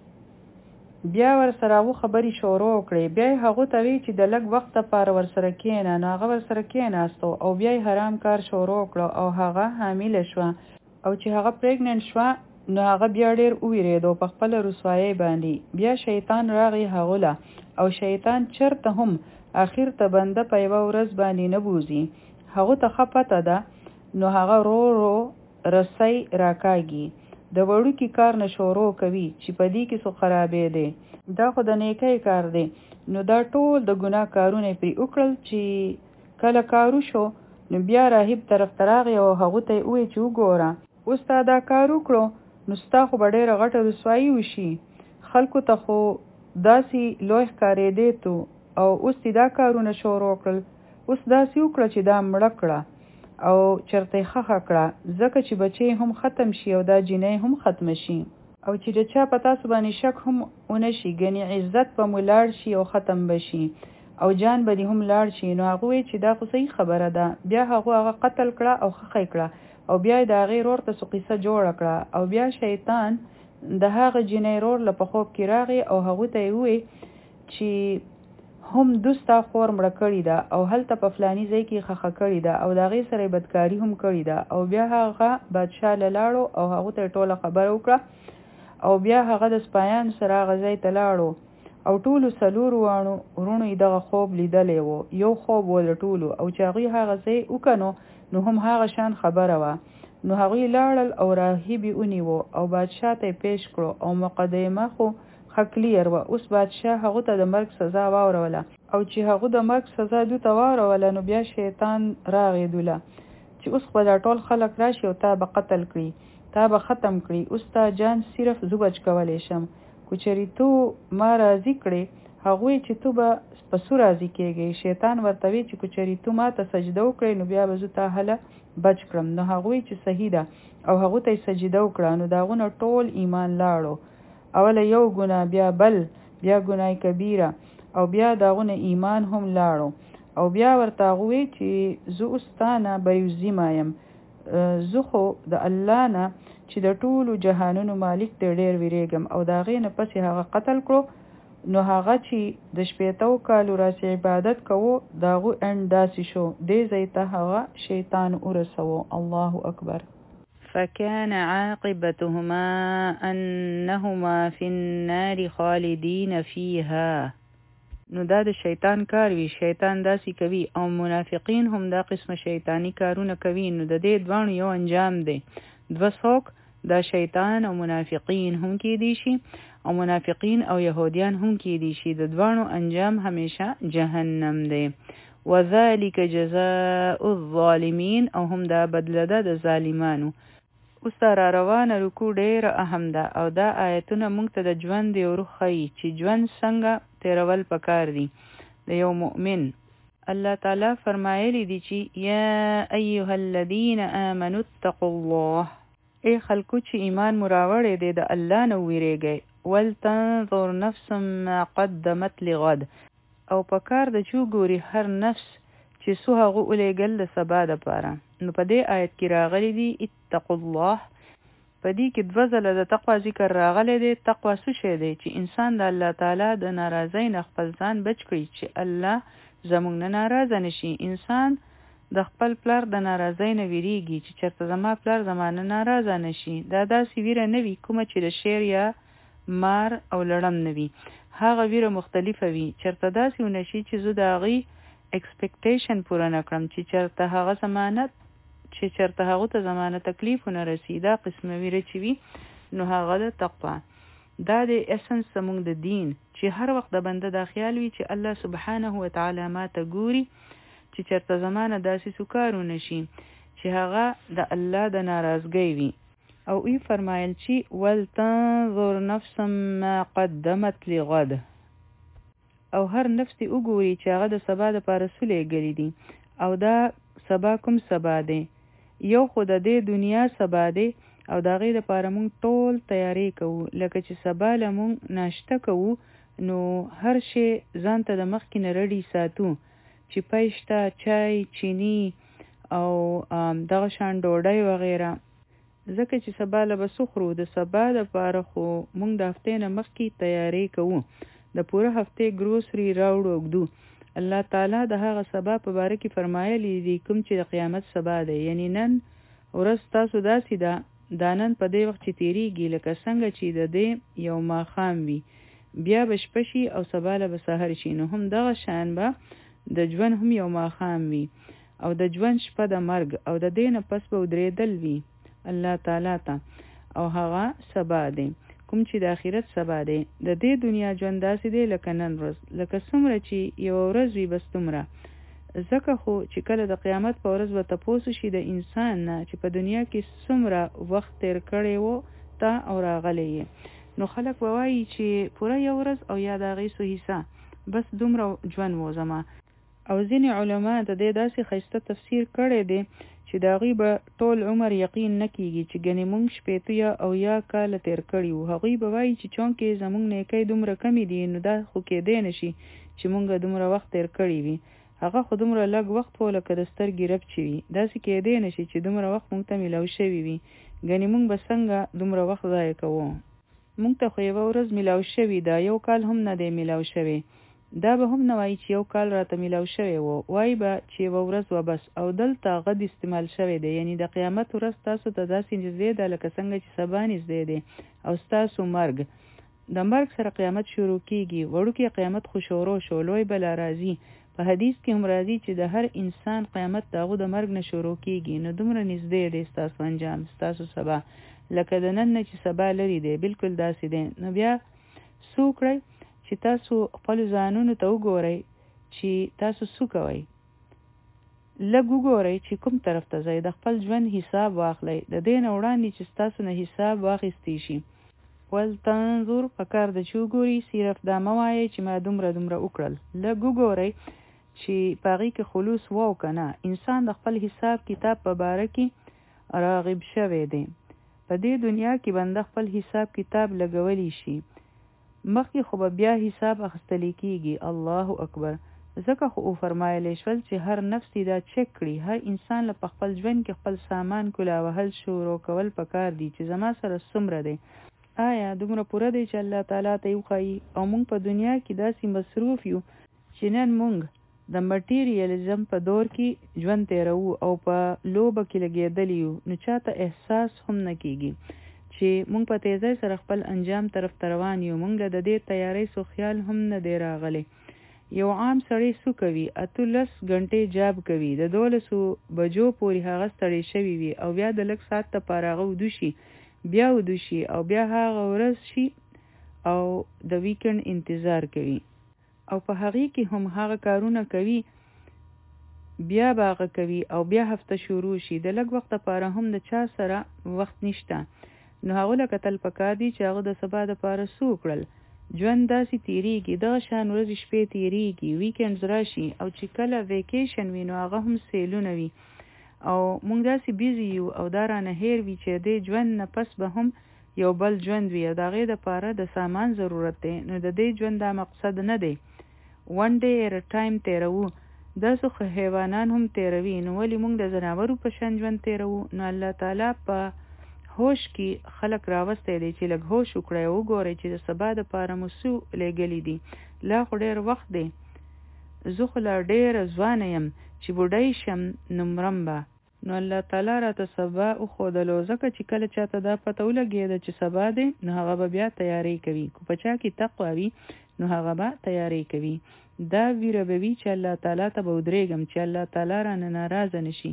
S1: بیا ورسره هغه خبرې شروع کړې. بیا یې هغه ته وی چې د لږ وخت لپاره ورسره کښېنه. نو هغه ورسره کښېناستو او بیا یې حرام کار شروع کړه او هغه حامله شوه. او چې هغه پریګننټ شوه نو هغه بیا ډېر وویرېدو په خپله رسوایۍ باندې. بیا شیطان راغی هغه له، او شیطان چرته هم اخر ته بنده په یوه ورځ باندې نه بوزي. هغه ته ښه پته ده، نو هغه رو رو رسۍ راکاږي، د وړوکي کار نه شروع کوي چې په دې کې څه خرابې دی، دا خو د نیکۍ کار دی. نو دا ټول د ګناه کارونه پرې وکړل. چې کله کارو شو نو بیا راهب طرف ته راغی او هغه ته وویل چې وګوره اوس تا دا کار وکړو نو ستا خو به ډېره غټه رسوایي وشي خلکو ته خو داسې لوی ښکارېدی تو او اوس دې دا کارونه شروع کړل اوس داسې وکړه چې دا مړه کړه او چرته یې ښخه کړه ځکه چې بچی هم ختم شي او دا جینۍ هم ختمه شي او چې د چا په تاسو باندې شک هم ونه شي ګنې عزت به مو لاړ شي او ختم به شي او جان به دې هم لاړ شي نو هغه وایي چې دا خو صحیح خبره ده بیا هغه هغه قتل کړه او ښخه کړه او بیا د هغې رور ته څه قصه جوړه کړه او بیا شیطان د هغه جینۍ رور له په خوب کې راغی او هغه ته یې وویل چې هم دوستا خور مړه کړې ده او هلته په فلاني ځای کې ښخه کړې ده او د هغې سره یې بدکاري هم کړې ده او بیا هغه بادشاه له لاړو او هغه ته یې ټوله خبره وکړه او بیا هغه د سپایانو سره هغه ځای ته لاړو او ټولو څلورو واڼو وروڼو یې دغه خوب لیدلی و یو خوب و د ټولو او چې هغوی هغه ځای وکنو نو هم هغه شان خبره وه نو هغوی لاړل او راهب یې ونیو او بادشاه ته یې پیش کړو او مقدمه خو ښه کلیر وه اوس بادشاه هغو ته د مرګ سزا واوروله او چې هغو د مرګ سزا دوی ته واوروله نو بیا شیطان راغی دوله چې اوس خو دا ټول خلک راشي او تا به قتل کړي تا به ختم کړي اوس تا جان صرف زه بچ کولی شم کو چېرې تو ما راضي کړې هغوی چې تو به په څه راضي کېږې شیطان ورته وی چې کو چېرې تو ما ته سجده وکړې نو بیا به زه تا هله بچ کړم نو هغوی چې صحیح ده او هغو ته یې سجده وکړه نو د هغونه ټول ایمان لاړو اوله یو ګناه بیا بل بیا ګناه کبیره او بیا د هغونه ایمان هم لاړو او بیا ورته هغه وی چې زه اوس تا نه بریوزیمه یم زه خو د الله نه چې د ټولو جهانونو مالک دی ډېر ویریږم او د هغې نه پسې هغه قتل کړو نو هغه چې د شپېتو کالو راسې عبادت کوو د هغو اند داسې شو دې ځای ته هغه شیطان ورسوو الله اکبر فكان عاقبتهما أنهما في النار خالدين فيها نو دا د شیطان کار وی شیطان داسې کوي او منافقین هم دا قسمه شیطانی کارونه کوي نو د دې دوانو یو انجام دی دو څوک دا شیطان او منافقین هم کې دي شي او منافقین او یهودیان هم کې دي شي د دوانو انجام همیشه جهنم دی وذلك جزاء الظالمین او هم دا بدله ده د ظالمانو اوس را روانه رکو ډیره اهم ده او دا آیتونه موږ ته د ژوند یو روح ښیي چې ژوند څنګه تیرول پکار دي د یو مؤمن الله تعالی فرمایلی دي چې یا ایها الذین آمنوا اتقوا الله ای خلکو چې ایمان مراوړې دی د الله نه ویریږئ ولتنظر نفس ما قدمت لغد او پکار د چو ګوري هر نفس چې سو هغه اولېګل د سبا د پاره نو په دې آیت کې راغلی دی اتقوا الله په دې کې دوه ځله د تقوا ذکر راغلی دی تقوا څه شی دی چې انسان د الله تعالی د ناراضۍ نه خپل ځان بچ کړي چې الله زموږ نه ناراضه نشي انسان د خپل پلار د ناراضۍ نه ویریږي چې چېرته زما پلار زمانه ناراضه نشي دا داسې ویره نه وي کومه چې د شیر یا مار او لړم نه وي هغه ویره مختلفه وي چېرته داسې ونه شي چې زه د هغې اکسپیکټیشن پوره نه کړم چې چېرته هغه زمانه چې چېرته هغو ته زمانه تکلیف ونه رسي دا قسمه ویره چې وي نو هغه د تقوا دا د اسنس زموږ د دین چې هر وخت د بنده دا خیال وي چې الله سبحانه وتعالی ما ته ګوري چې چېرته زمانه داسې سکارونه شي چې هغه د الله د ناراضګۍ وي او ای فرمایل چې ولتنظر نفس ما قدمت لغد او هر نفس دی وګوري چې هغه د سبا د پاره څه لیږلي دي او دا سبا کوم سبا دی یو خو د دې دنیا سبا دی او د هغې دپاره مونږ ټول تیاری کوو لکه چې سبا له مونږ ناشته کوو نو هر شی ځان ته د مخکې نه رډي ساتو چې پی شته چای چینی او دغه شان ډوډۍ وغیره ځکه چې سبا له به څه خورو د سبا دپاره خو مونږ د هفتې نه مخکې تیاری کوو د پوره هفتې ګروسري راوړو اوږدو الله تعالی د هغه سبا په باره کې فرمایلی دي کوم چې د قیامت سبا دی یعنی نن ورځ تاسو داسې ده دا نن په دې وخت چې تیریږي لکه څنګه چې د دې یو ماښام وي بیا به شپه شي او سبا له به سحر شي نو هم دغه شان به د ژوند هم یو ماښام وي او د ژوند شپه د مرګ او د دې نه پس به ودرېدل وي الله تعالی ته او هغه سبا دی کوم چې د آخرت سبا دی د دې دنیا ژوند داسې دی لکه نن ورځ لکه څومره چې یو ورځ وي بس دومره ځکه خو چې کله د قیامت په ورځ به تپوس شي د انسان نه چې په دنیا کې څومره وخت تیر کړی وو تا او راغلی یې، نو خلک به وایي چې پوره یو ورځ او یا د هغې څه حصه بس دومره ژوند و زما. او ځینې علما د دې داسې ښایسته تفسیر کړی دی چې د هغوی به ټول عمر یقین نه کیږي چې ګنې مونږ شپېته یا او یا کاله تیر کړي وو. هغوی به وایي چې چونکې زمونږ نیکۍ دومره کمې دي نو دا خو کېدی نه شي چې مونږ دومره وخت تیر کړی وي، هغه خو دومره لږ وخت و لکه د سترګې رپ چې وي، داسې کېدی نه شي چې دومره وخت مونږ ته میلاو شوی وي، ګنې مونږ به څنګه دومره وخت ضایع کوو. مونږ ته خو یوه ورځ میلاو شوی ده، یو کال هم نه دی میلاو شوی. دا به هم نه وایي چې یو کال راته میلاو شوی وو، وایي به چې یوه ورځ وه بس. او دلته غد استعمال شوی دی، یعنی د قیامت ورځ تاسو ته داسې نږدې ده لکه څنګه چې سبا نږدې دی. او ستاسو مرګ، د مرګ سره قیامت شروع کیږي. وړوکی قیامت خو شروع شو، لوی بلا راځي. په حدیث کې هم راځي چې د هر انسان قیامت د هغه د مرګ نه شروع کیږي. نو دومره نږدې دی ستاسو انجام، ستاسو سبا، لکه د نن نه چې سبا لري دی، بالکل داسې دی. نو بیا څه وکړئ چې تاسو خپل ځانونو ته وګورئ چې تاسو څه کوئ، لږ وګورئ چې کوم طرف ته ځئ، د خپل ژوند حساب واخلئ، د دې نه وړاندې چې ستاسو نه حساب واخیستی شي. ولتنظر پکار د چې وګورئ، صرف دا مه وایئ چې ما دومره دومره وکړل، لږ وګورئ چې په هغې کې خلوص و او که نه. انسان د خپل حساب کتاب په باره کې راغب شوی دی. په دې دنیا کې بنده خپل حساب کتاب لګولی شي، مخکې خو به بیا حساب اخیستلی کیږي. الله اکبر. ځکه خو فرمایلی شول چې هر نفس دا چک کړي، هر انسان له په خپل ژوند کې خپل سامان کولا وهل شروع کول پکار دي چې زما سره څومره دی، آیا دومره پوره دی چې الله تعالی ته یې وښایي. او موږ په دنیا کې داسې مصروف یو چې نن موږ د مټیریالیزم په دور کې ژوند تیرو او په لوبه کې لګېدلی یو، نو چاته احساس هم نه کیږي چې مونږ په تیزۍ سره خپل انجام طرف ته روان یو. مونږ له د دې تیارۍ سو خیال هم نه دی راغلی. یو عام سړی څه کوي؟ اتلس غنټې جاب کوي، د دولسو بجو پورې هغه ستړی شوی وي او بیا د لږ ساعت لپاره هغه ویده شي، بیا ویده شي او بیا هغه ورځ شي او د ویکند انتظار کوي او په هغې کې هم هغه کارونه کوي، بیا به هغه کوي او بیا هفته شروع شي، د لږ وخت لپاره هم د چا سره وخت نشته. نو هغه له کتل پکار دي چې هغه د سبا دپاره څه وکړل. ژوند داسې تیریږي، دغه شان ورځې شپې تیریږي، ویکینډز راشي او چې کله ویکیشن وي نو هغه هم سیلونه وي او موږ داسې بیزي یو او دا رانه هیر وي چې د ژوند نه پس به هم یو بل ژوند وي او د هغې دپاره د سامان ضرورت دی. نو د دې ژوند دا مقصد نه دی ون ډے एर ټایم تیرو، داسې خو حیوانان هم تیروي، نو ولې موږ د ځناورو په شان ژوند تیرو؟ نو الله تعالی په هوش کې خلق راوستی دی چې لږ هوش وکړئ او وګورئ چې د سبا دپاره مو څه لیږلي دي. لا خو ډېر وخت دی، زه خو لا ډېره ځوانه یم چې بوډۍ شم نو مرم به. نو الله تعالی راته سبا وښودلو، ځکه چې کله چاته دا پته ولګېده چې سبا دی نو هغه به بیا تیاری کوي. که په چا کې تقوا وي نو هغه به تیاری کوي. دا ویره به وي چې الله تعالی ته به ودرېږم چې الله تعالی رانه ناراضه نشي.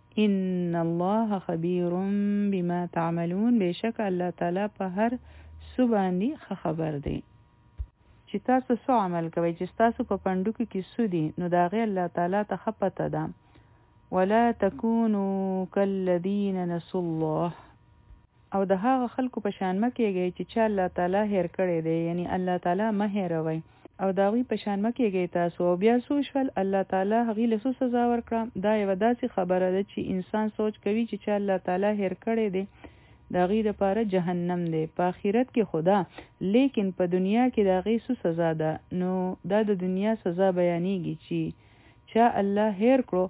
S1: ان الله خبیر بما تعملون، بشک الله تعالی په هر څه باندې ښه خبر دی. چې تاسو څه عمل کوئ، چې تاسو په پنډوکو کې څه دي، نو د هغې الله تعالی ته ښه پته ده. ولا تکونوا کالذین نسوا الله، او د هغه خلکو په شان مه کېږئ چې چا الله تعالی هیر کړی دی، یعنی الله تعالی مه هیروئ او د هغوی په شان مه کېږئ تاسو. او بیا څه وشول؟ الله تعالی هغوی له څه سزا ورکړه؟ دا یوه داسې خبره ده چې انسان سوچ کوي چې چا الله تعالی هیر کړی دی د هغوی دپاره جهنم دی په آخرت کې خدا، لیکن په دنیا کې د هغوی څه سزا ده؟ نو دا د دنیا سزا بیانېږي چې چا الله هیر کړو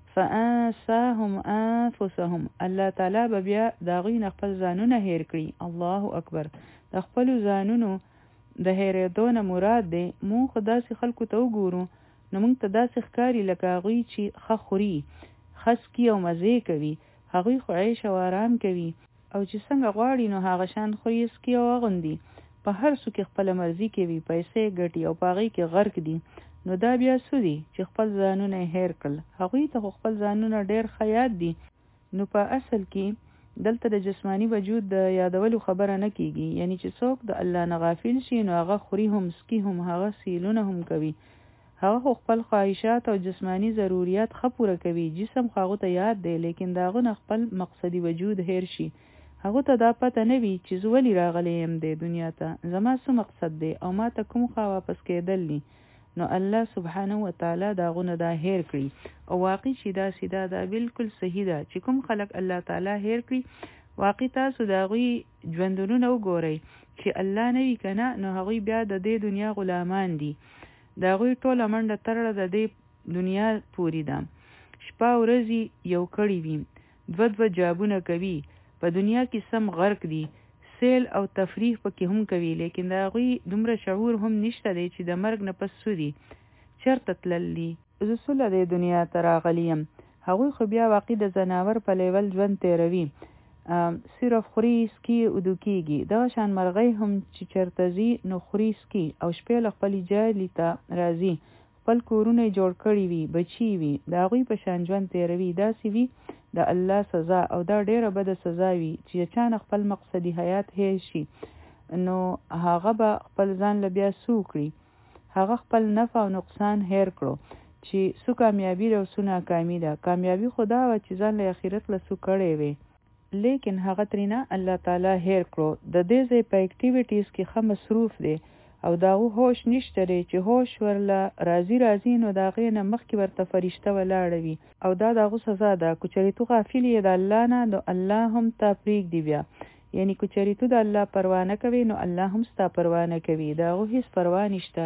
S1: فانساهم انفسهم، الله تعالی به بیا د هغوی نه خپل ځانونه هیر کړي. الله اکبر. د خپلو ځانونو د هیرېدو نه مراد دی مونږ خو داسې خلکو ته وګورو نو مونږ ته داسې ښکاري لکه هغوی چې ښه خوري، ښه څکي او مزې کوي، هغوی خو عیش او آرام کوي او چې څنګه غواړي نو هغه شان خوري، څکي او اغوندي، په هر څه کې خپله مرضي کوي، پیسې ګټي او په هغې کې غرق دي. نو دا بیا څه دي چې خپل ځانونه یې هیر کړل؟ هغوی ته خو خپل ځانونه ډېر ښه یاد دي. نو په اصل کې دلته د جسمانی وجود د یادولو خبره نه کیږي، یعنی چې څوک د الله نه غافل شي نو هغه خوري هم، سکي هم، هغه سیلونه هم کوي هغه خو خپل خواهشات او جسمانی ضرورت ښه پوره کوي، جسم خو هغه ته یاد دی، لیکن د هغه نه خپل مقصدی وجود هیر شي. هغه ته دا پته نه وي چې زه ولې راغلی یم د دنیا ته، زما څه مقصد دی او ما ته کوم خوا واپس کېدل دي. نو الله سبحانه و تعالی دا غونه دا هیر کړي او واقع چې دا سیدا دا بالکل صحیح ده چې کوم خلق الله تعالی هیر کړي. واقع تاسو دا غوي ژوندونونه وګورئ چې الله نه وي کنه، نو هغوی بیا د دې دنیا غلامان دي. دا غوی ټوله منډه ترړه د دې دنیا پوری ده. شپه ورځي یو کړي وي، دو دو جابونه کوي، په دنیا کې سم غرق دي، سیل او تفریح پکې هم کوي، لیکن دا غوی دومره شعور هم نشته دی چې د مرګ نه پس سودي چرته تللی. زه سوله د دنیا ته راغلیم. هغوی خو بیا واقع د زناور په لیول ژوند تیروي، صرف خوري سکي ودو کېږي. دغه شان مرغۍ هم چې چرته ځي نو خوري سکي او شپې له خپلې جالې ته راځي، خپل کورونه جوړ کړي وي، بچي وي، د هغوی په شان ژوند تیروي. داسې وي د الله سزا، او دا ډیره بده سزا وي چې چانه خپل مقصدی حیات هیر شي، نو هغه به خپل ځان له بیا سو کړي. هغه خپل نفع او نقصان هیر کړو چې سو کامیابی ده او سو ناکامی ده. کامیابی خدا و چې ځان له آخرت له سو کړي وي، لیکن هغه ترینا الله تعالی هیر کړو. د دې ځای په اکټیویټیز کې خه مصروف دی او داغه هوش نشته دی چې هوش ورله راضی راضی نو داغه نه مخکې ورته فرشته ولاړ وي او دا داغه سزا ده. کوچری تو غافل یې د الله نه، نو الله هم تا پریک دی بیا. یعنی کوچری تو د الله پروا نه کوي نو الله هم ستا پروا نه کوي. داغه هیڅ پروا نشته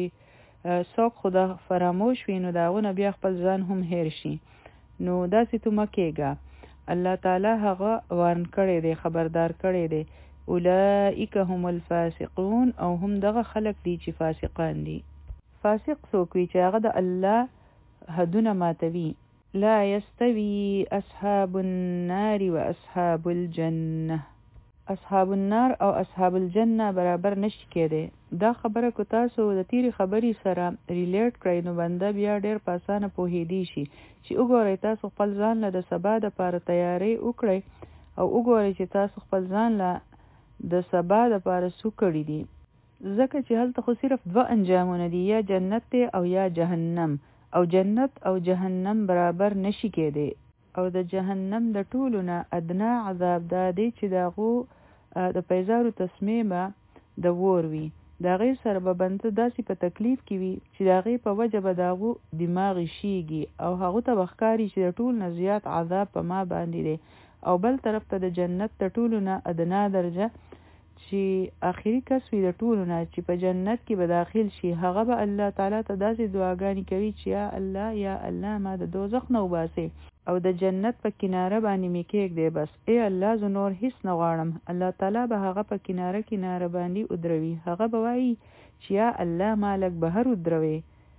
S1: چې څوک خدا فراموش وي نو داغه نه بیا خپل ځان هم هیر شي. نو داسې تو مکیګا. الله تعالی هغه وارن کړی دی، خبردار کړی دی. اولئک هم الفاسقون، او هم دغه خلق دي چې فاسقان دي. فاسق څوک وي چې هغه د الله حدونه ماتوي. لا یستوی اصحاب النار و اصحاب الجنه، اصحاب النار او اصحاب الجنه برابر نشي کېدی. دا خبره کو تاسو د تیری خبري سره ریلیټ کړئ نو بنده بیا ډیر په اسانه پوهېدی شي چې وګورئ تاسو خپل ځان له د سبا د لپاره تیاری وکړئ او وګورئ چې تاسو خپل ځان له د سبا د لپاره څه کړی دي. ځکه چې هلته خو صرف دوه انجامونه دي، یا جنت ته او یا جهنم، او جنت او جهنم برابر نشي کېدی. او د جهنم د ټولو نه ادنا عذاب دا دی چې داغو د پیزارو تسمیمه د ور وي، دا غي سره به بنده داسې په تکلیف کې وي چې دا غي په وجه به داغو دماغ شيږي او هغه ته بخکاری چې د ټول نه زیات عذاب په ما باندې دی. او بل طرف ته د جنت د ټولو نه ادنا درجه چې اخیری کس وي د ټولو نه چې په جنت کې به داخل شي، هغه به الله تعالی ته داسې دعاګانې کوي چې یا الله یا الله ما د دوزخ نه وباسي او د جنت په کناره باندې مې کېږدې، بس ای الله زه نور هیڅ نه غواړم. الله تعالی به هغه په کناره کناره باندې ودروي. هغه به وایي چې یا الله ما لږ بهر ودروي،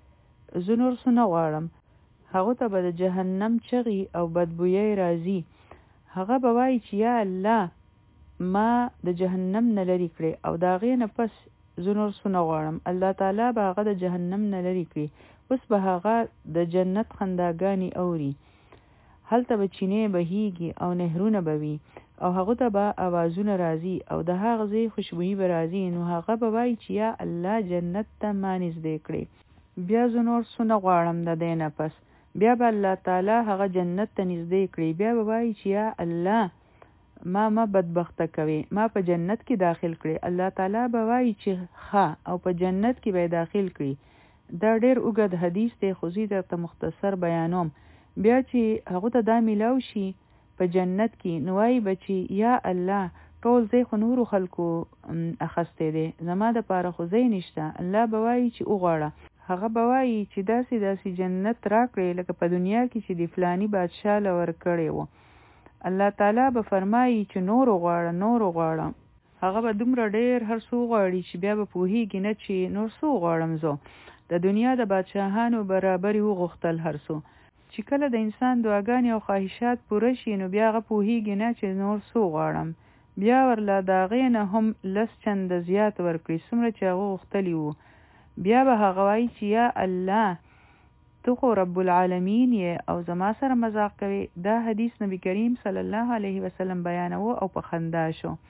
S1: زه نور څه نه غواړم. هغه ته به د جهنم چغې او بدبویۍ راځي. هغه به وایي چې یا الله ما د جهنم نه لري کړي او د هغې نه پس زه نور څه نه غواړم. الله تعالی به هغه د جهنم نه لري کړي. اوس به هغه د جنت خنداګانې اوري. هلته به چینې بهیږي او نهرونه به وي او هغه ته به اوازونه راځي او د هغه ځای خوشبويي به راځي. نو هغه به وایي چې یا الله جنت ته ما نږدې کړي، بیا زه نور څه نه غواړم د دې نه پس. بیا به الله تعالی هغه جنت ته نږدې کړي. بیا به وایي چې یا الله ما ما بدبخته کوي، ما په جنت کې داخل کړي. الله تعالی به وایي چې ښه، او په جنت کې به داخل کړي. دا ډېر اوږد حدیث دی خو زه درته مختصر بیانوم. بیا چې هغه ته دا میلاو شي په جنت کې، نو وایي به چې یا الله ټول ځای خو نورو خلکو اخستی دی، زما دپاره خو ځای نشته. الله به وایي چې وغواړه. هغه به وایي چې داسې داسې جنت راکړې لکه په دنیا کې چې د فلاني بادشاه له ورکړی و. الله تعالی به فرمایي چې نور غواړه نور غواړه. هغه به دومره ډېر هر څه غواړي چې بیا به پوهېږي نه چې نور څه غواړم. زه د دنیا د بادشاهانو برابرې وغوښتل هر څه، چې کله د انسان دعاګانې او خواهشات پوره شي نو بیا هغه پوهېږي نه چې نور څه غواړم. بیا ورله د هغې نه هم لس چنده زیات ورکړي څومره چې هغه غوښتلي وو. بیا به هغه وایي چې یا الله تو خو رب العالمین یې او زما سره مذاق کوي. دا حدیث نبی کریم صلی الله علیه وسلم بیانوه او په خندا شو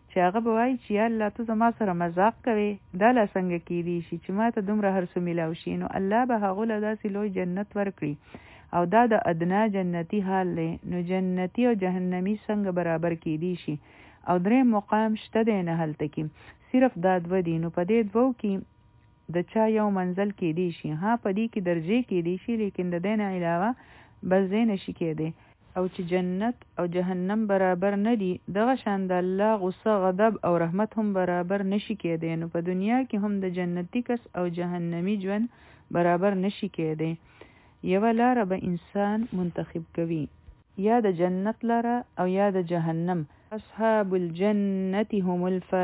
S1: چې هغه به وایي چې یا الله ته زما سره مذاق کوي، دا لا څنګه کیدی شي چې ما ته دومره هر څه میلاو شي. نو الله به هغو له داسې لوی جنت ورکړي او دا د ادنا جنتی حال دی. نو جنتی او جهنمی څنګه برابر کیدی شي؟ او درې مقام شته دی نه هلته کې، صرف دا دوه دي. نو په دې دوو کې د چا یو منزل کیدی شي، ها په دې کې درجې کیدی شي، لیکن د دې نه علاوه بس ځای نشي کېدی. او چې جنت او جهنم برابر نه دي، دغه شان د الله غصه، غضب او رحمت هم برابر نشي کېدی. نو په دنیا کې هم د جنتی کس او جهنمی ژوند برابر نشي کېدی. یوه لاره به انسان منتخب کوي، یا د جنت لاره او یا د جهنم. اصحاب الجنة هم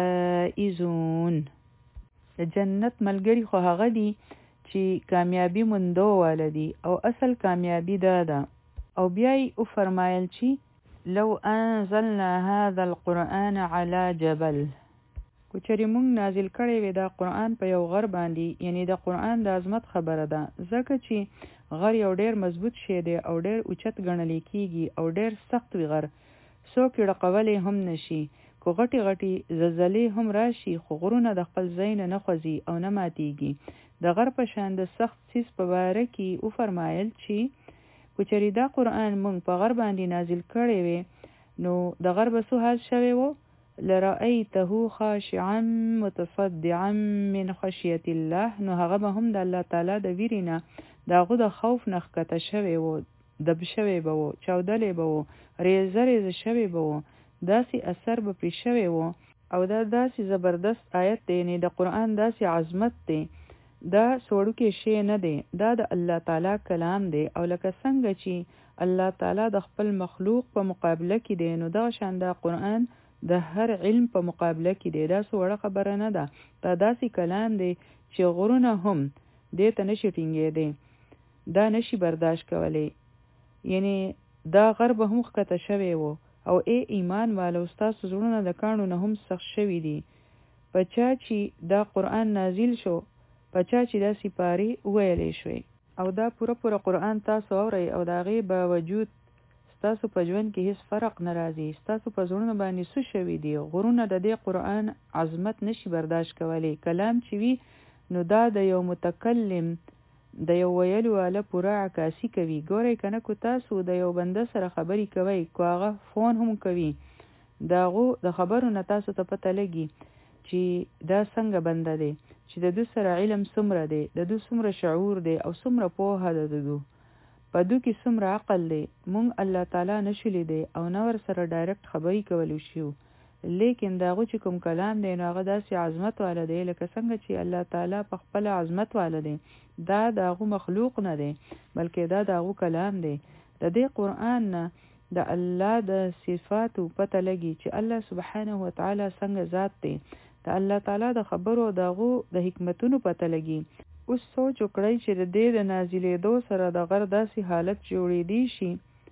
S1: الفائزون. د جنت ملګری خو هغه دي چې کامیابی مندو والدي، او اصل کامیابی دا ده. او بیا یې فرمایل چې لو انزلنا هذا القرآن على جبل، کو چېرې مونږ نازل کړی وي دا قرآن په یو غر باندې، یعنی د قرآن د عظمت خبره ده، ځکه چې غر یو ډیر مضبوط شی دی او ډیر اوچت ګڼل کیږي او ډیر سخت وي غر، څوک یې ړقولی هم نشي. کو غټي غټي زلزلې هم راشي خو غرونه د خپل ځای نه نه خوځي او نه ماتیږي. د غر په شان د سخت څیز په باره کې وفرمایل چې کو چېرې دا قرآن مونږ په غر باندې نازل کړی وي نو د غر به څه حال شوی و؟ لرأیته خاشعا متصدعا من خشیة الله. نو هغه به هم د الله تعالی د ویرې نه، د هغه د خوف نه ښکته شوی و، دب شوی به و، چاودلی به و، ریزه ریزه شوی به و، داسې اثر به پرې شوی و. او دا داسې زبردست آیت دی، یعنی د قرآن داسې عظمت دی، دا سوړوکې شی نه دی، دا د الله تعالی کلام دی. او لکه څنګه چې الله تعالی د خپل مخلوق په مقابله کې دی، نو دا شان دا قرآن د هر علم په مقابله کې دی. دا سوړه خبره نه ده، دا داسې کلام دی چې غرونه هم دې ته نشي ټینګېدی، دا نشي برداشت کولی. یعنی دا غر به هم ښکته شوی و. او ای ایمان والو، ستاسو زړونه د کاڼو نه هم سخت شوي دي په چا چې دا قرآن نازل شو، په چا چې دا سپارې ویلې شوې. او دا پوره پوره قرآن تاسو اورئ او د هغې باوجود ستاسو په ژوند کې هیڅ فرق نه راځي، ستاسو په زړونو باندې څه شوي دي؟ غرونه د دې قرآن عظمت نشي برداشت کولی. کلام چې وي نو دا د یو متکلم د یو ویلو والا پوره عکاسي کوي. ګورئ کنه، کو تاسو د یو بنده سره خبرې کوئ، کو هغه فون هم کوي، د هغو د خبرو نه تاسو ته پته لګي چې دا څنګه بنده دی، چې د دو سره علم څومره دی، د دو څومره شعور دی او څومره پوهه ده د دو، په دو کې څومره عقل دی. مونږ الله تعالی نشو لیدی او نه ور سره ډایرکټ خبرې کولی شو، لیکن دا هغه چې کوم کلام دی نو هغه داسې عظمت والا دی لکه څنګه چې الله تعالی په خپل عظمت والا دی. دا د هغه مخلوق نه دی بلکې دا د هغه کلام دی. د دې قرآن نه د الله د صفاتو پته لګي چې الله سبحانه وتعالی څنګه ذات دی، د الله تعالی د خبرو د هغه د حکمتونو پته لګي. اوس سوچ وکړئ چې د دې د نازلېدو سره د غر داسې حالت جوړېدی شي،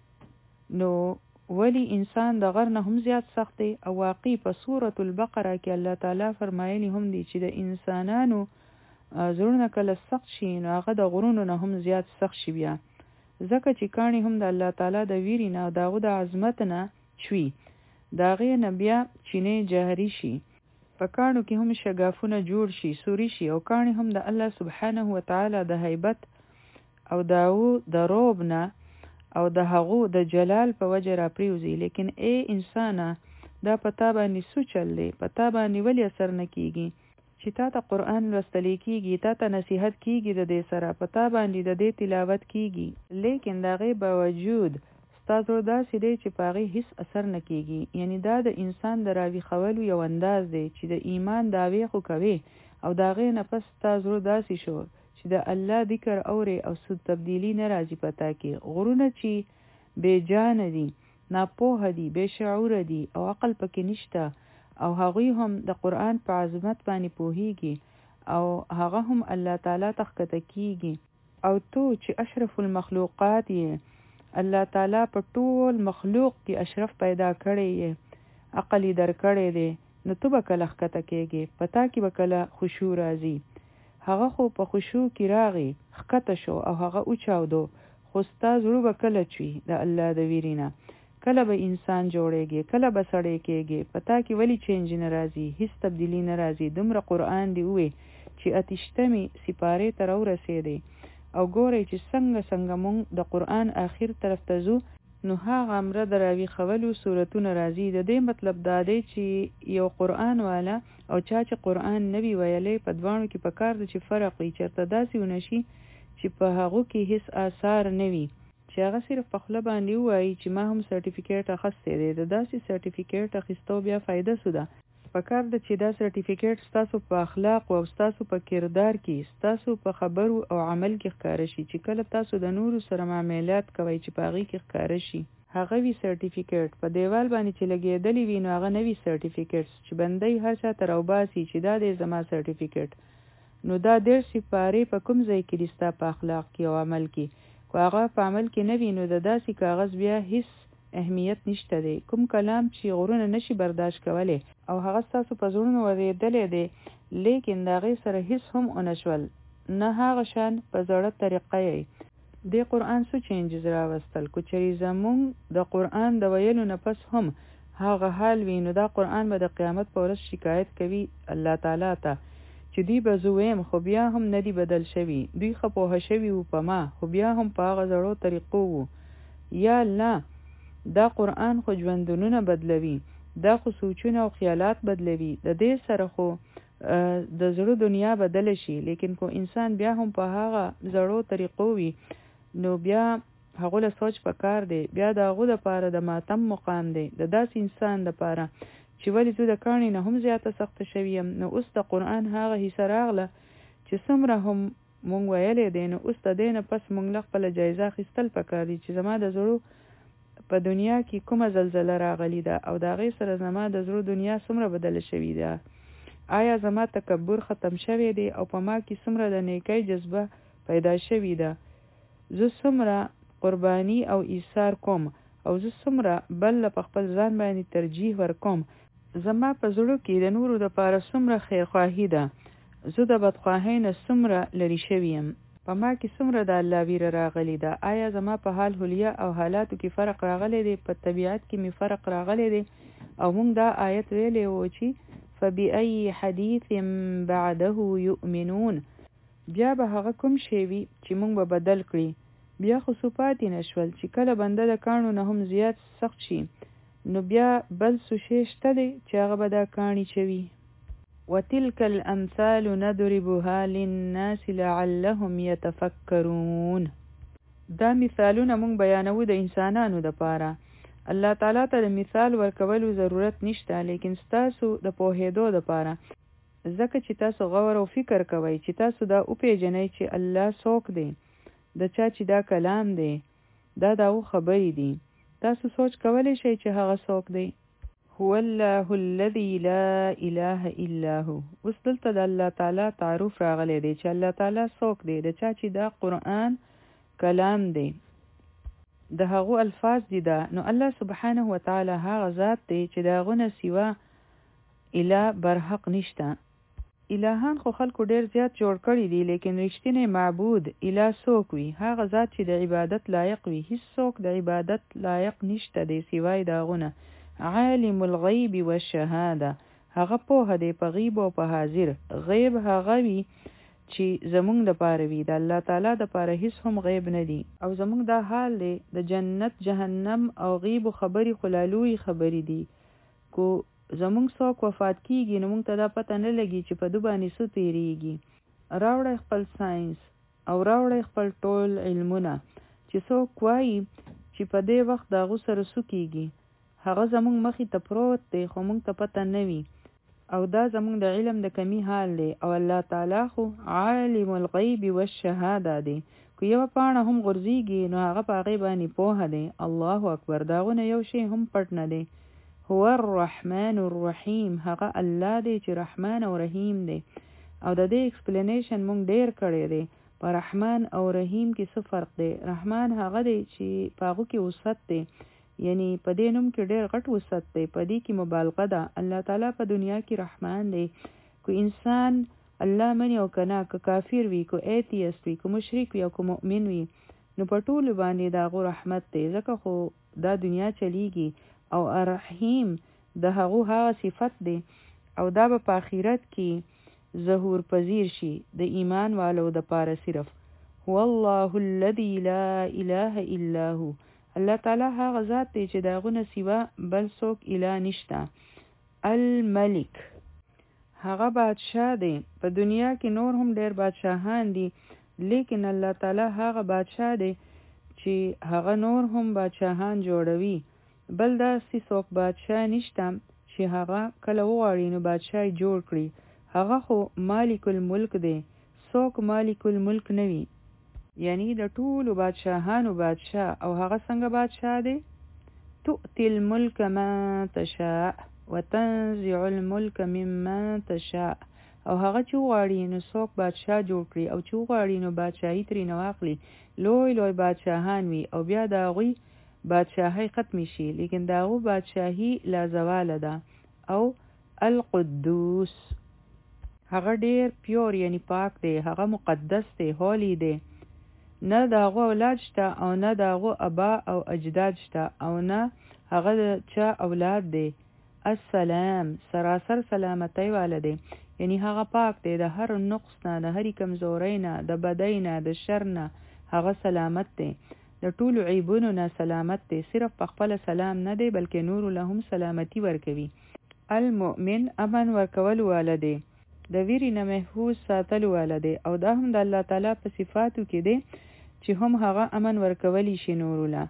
S1: نو ولی انسان د غر نه هم زیات سخت دی. او واقعي په سورة البقره کې الله تعالی فرمایلی هم دی چې د انسانانو زړونه کله سخت شي نو هغه د غرونو نه هم زیات سخت شي، بیا ځکه چې کاڼي هم د الله تعالی د ویرې نه او د هغه د عظمت نه چوي، د هغې نه بیا چینې جهري شي، په کاڼو کې هم شګافونه جوړ شي، سوري شي، او کاڼي هم د الله سبحانه وتعالی د هیبت او د هغه د روب نه او د هغه د جلال په وجه را پریوزي. لیکن ای انسانه، دا پتا باندې څه چل دی؟ پتا باندې ولې اثر نه کیږي چې تا ته قرآن لوستل کیږي، تا ته نصیحت کیږي، د دې سره پتا باندې د دې تلاوت کیږي، لیکن د هغې باوجود ستاسو داسې دی چې په هغې هیڅ اثر نه کیږي. یعنی دا د انسان د راویښولو یو انداز دی چې د ایمان دعوې خو کوي او د هغې نه پس ستاسو داسې شو چې د الله ذکر اوري او څه تبدیلی نه راځي پتا کې. غرونه چې بې جانه دي، ناپوهه دي، بې شعوره دي او عقل پکې نشته، او هغوی هم د قرآن په عظمت باندې پوهیږي او هغه هم الله تعالی ته ښکته کیږي. او تو چې اشرف المخلوقات یې، الله تعالی په ټول مخلوق کې اشرف پیدا کړی یې، عقل یې در کړی دی، نو تو به کله ښکته کیږي، پتا کې به کله خشوع راځي. هغه خو په خشوع کې راغی، ښکته شو او هغه اوچاودو، خو ستا زړه به کله چوي د الله د ویرې نه، کله به انسان جوړیږي، کله به سړی کېږي، پتا کې ولی چینج نه راځي، هیڅ تبدیلی نه راځي. دومره قرآن دی وې چې اتشتمې سپارې ته راورسېدی او ګورئ چې څنګه څنګه مونږ د قرآن آخر طرف ته ځو نو هغه امره د راویښولو صورتونه راځي. د دې مطلب دا دی چې یو قرآن والا او چا چې قرآن نه وي ویلی په دواړو کې پکار دی چې فرق وي. چېرته داسې ونه شي چې په هغو کې هیڅ آثار نه وي چې هغه صرف په خوله باندې ووایي چې ما هم سرټیفیکیټ اخیستی دی. د داسې سرټیفیکیټ اخیستو بیا فایده څه ده؟ پکار ده چې دا سرټیفیکیټ ستاسو په اخلاق او ستاسو په کردار کې، ستاسو په خبرو او عمل کې ښکاره شي. چې کله تاسو د نورو سره معاملات کوئ چې په هغې کې ښکاره شي، هغه وي سرټیفیکیټ. په دیوال باندې چې لګېدلی وي نو هغه نه وي سرټیفیکیټ چې بندی هر چا ته راوباسي چې دا دی زما سرټیفیکیټ. نو دا دېرش سپارې په کوم ځای کې دي ستا په اخلاق کې او عمل کې؟ خو هغه په عمل کې نه وي نو د داسې کاغذ بیا هیڅ اهمیت نشته دی. کوم کلام چې غرونه نشي برداشت کولی او هغه ستاسو په زړونو ورېدلی دی لیکن د هغې سره هیڅ هم ونه شول، نه هغه شان په زړه طریقه یې دې قرآن څو چینجز راوستل. که چېرې زمونږ د قرآن د ویلو نه پس هم هغه حال وي نو دا قرآن به د قیامت په ورځ شکایت کوي الله تعالی ته چې دوی به زه ویم خو بیا هم نه دی بدل شوي، دوی ښه پوهه شوي وو په ما خو بیا هم په هغه زړو طریقو وو. یا الله دا قرآن خو ژوندونونه بدلوي، دا خو سوچونه او خیالات بدلوي، د دې سره خو د زړه دنیا بدل شي. لیکن کو انسان بیا هم په هغه زړو طریقو وي نو بیا هغه له سوچ پکار دی، بیا د هغه لپاره د ماتم مقام دی. د داسې انسان لپاره چې ولی زه د کاڼي نه هم زیاته سخته شوی یم نو اوس د قرآن هغه حصه راغله چې څومره هم مونږ ویلی دی نو اوس د دې نه پس مونږ له خپله جایزه اخیستل پکار دي چې زما د زړو په دنیا کې کومه زلزله راغلی ده او د هغې سره زما د زړه دنیا څومره بدله شوې ده. آیا زما تکبر ختم شوی دی او په ما کې څومره د نیکۍ جذبه پیدا شوې ده؟ زه څومره قرباني او ایثار کوم او زه څومره بل په خپل ځان باندې ترجیح ورکوم؟ زما په زړه کې د نورو دپاره څومره خیرخواهي ده؟ زه د بدخواهۍ نه څومره لرې شوی یم؟ په ما کې څومره د الله ویره راغلی ده؟ آیا زما په حال حلیه او حالاتو کې فرق راغلی دی؟ په طبیعت کې می فرق راغلی دی؟ او موږ دا آیت ویلی و چې فبأي حدیث بعده یؤمنون، بیا به هغه کوم شی وي چې موږ به بدل کړي. بیا خو څه پاتې نه شول چې کله بنده د کاڼو نه هم زیات سخت شي نو بیا بل څه شی شته دی چې هغه به دا کاڼي چوي. وتلك الامثال نضربها للناس لعلهم يتفکرون. دا مثالونه مونږ بیانوو د انسانانو دپاره. الله تعالی ته د مثال ورکولو ضرورت نشته لیکن ستاسو د پوهېدو دپاره، ځکه چې تاسو غور او فکر کوئ چې تاسو دا وپېژنئ چې الله څوک دی، د چا چې دا کلام دی دا د هغو خبرې دي. تاسو سوچ کولی شئ چې هغه څوک دی؟ هو الله الذي لا اله الا هو. اوس دلته د الله تعالی تعارف راغلی دی چې الله تعالی څوک دی، د چا چې دا قرآن کلام دی د هغو الفاظ دي دا. نو الله سبحانه وتعالی هغه ذات دی چې د هغه نه سوا اله برحق نشته. الهان خو خلکو ډیر زیات جوړ کړي دي لیکن رښتینی معبود اله څوک وي؟ هغه ذات چې د عبادت لایق وي. هیڅ څوک د عبادت لایق نشته دی سوای د هغه نه. عالم الغیب والشهاده، هغه پوهه دی په غیب او په حاضر. غیب هغه وي چې زمونږ دپاره وي، د الله تعالی دپاره هیڅ هم غیب نه دي. او زمونږ دا حال دی د جنت جهنم او غیب خبرې خو لا لوی خبرې دي. کو زمونږ څوک وفات کیږي نو مونږ ته دا پته نه لګي چې په دو باندې څه تیریږي. راوړی خپل ساینس او راوړی خپل ټول علمونه چې څوک وایي چې په دې وخت د هغو سره څه کیږي، هغه زمونږ مخې ته پروت دی خو مونږ ته پته نه وي او دا زمونږ د علم د کمی حال دی. او الله تعالی خو عالم الغیب والشهاده دی. که یو پاڼه هم غورځېږي نو هغه په هغې باندې پوهه دی. الله اکبر، د هغو نه یو شی هم پټ نه دی. هو الرحمن الرحیم، هغه الله دی چې رحمان او رحیم دی. او د دې ایکسپلینیشن مونږ ډیر کړی دی. په رحمان او رحیم کې څه فرق دی؟ رحمان هغه دی چې په هغو کې وسعت دی، یعنی په دې نوم کې ډېر غټ وسعت دی، په دې کې مبالغه ده. الله تعالی په دنیا کې رحمان دی. که انسان الله مني او که نه، که کافر وي، که ایتیست وي، که مشرک وي او که مؤمن وي، نو په ټولو باندې د هغو رحمت دی، ځکه خو دا دنیا چلیږي. او الرحیم د هغو هغه صفت دی او دا به په آخرت کې ظهور پذیر شي د ایمان والو د پاره صرف. هو الله الذي لا اله الا هو، الله تعالی هغه ذات دی چې داغه نه سوا بل څوک اله نشته. الملک هغه بادشاہ دی. په دنیا کې نور هم ډیر بادشاہان دي، لیکن الله تعالی هغه بادشاہ دی چې هغه نور هم بادشاہان جوړوي. بل داسې څوک بادشاہ نشته چې هغه کله وغواړي نو بادشاہ جوړ کړي. هغه خو مالک الملک دی، څوک مالک الملک نه وي، یعنی د ټولو بادشاہانو بادشاہ. او هغه څنګه بادشاہ دی؟ تؤتی الملک من تشاء وتنزع الملک ممن تشاء. او هغه چې وغواړي نو څوک بادشاہ جوړ کړي، او چې وغواړي نو بادشاہي ترې نه واخلي. لوی لوی بادشاہان وي او بیا د هغوی بادشاہي ختم شي، لیکن د هغو بادشاہي لا زواله ده. او القدوس هغه ډیر پیور یعنی پاک دی، هغه مقدس دی، هولی دی. نه د هغو اولاد شته او نه د هغو ابا او اجداد شته او نه هغه د چا اولاد دی. السلام سراسر سلامتی والا دی، یعنی هغه پاک دی د هر نقص نه، د هرې کمزورۍ نه، د بدۍ نه، د شر نه هغه سلامت دی، د ټولو عیبونو نه سلامت دی. صرف په خپل سلام نه دی بلکې نور لهم سلامتی ورکوي. المؤمن امن ورکول والا دی، د ویری نه محفوظ ساتل والا دی. او دا هم د الله تعالی په صفاتو کې دی چې هم هغه امن ورکولی شي نور له.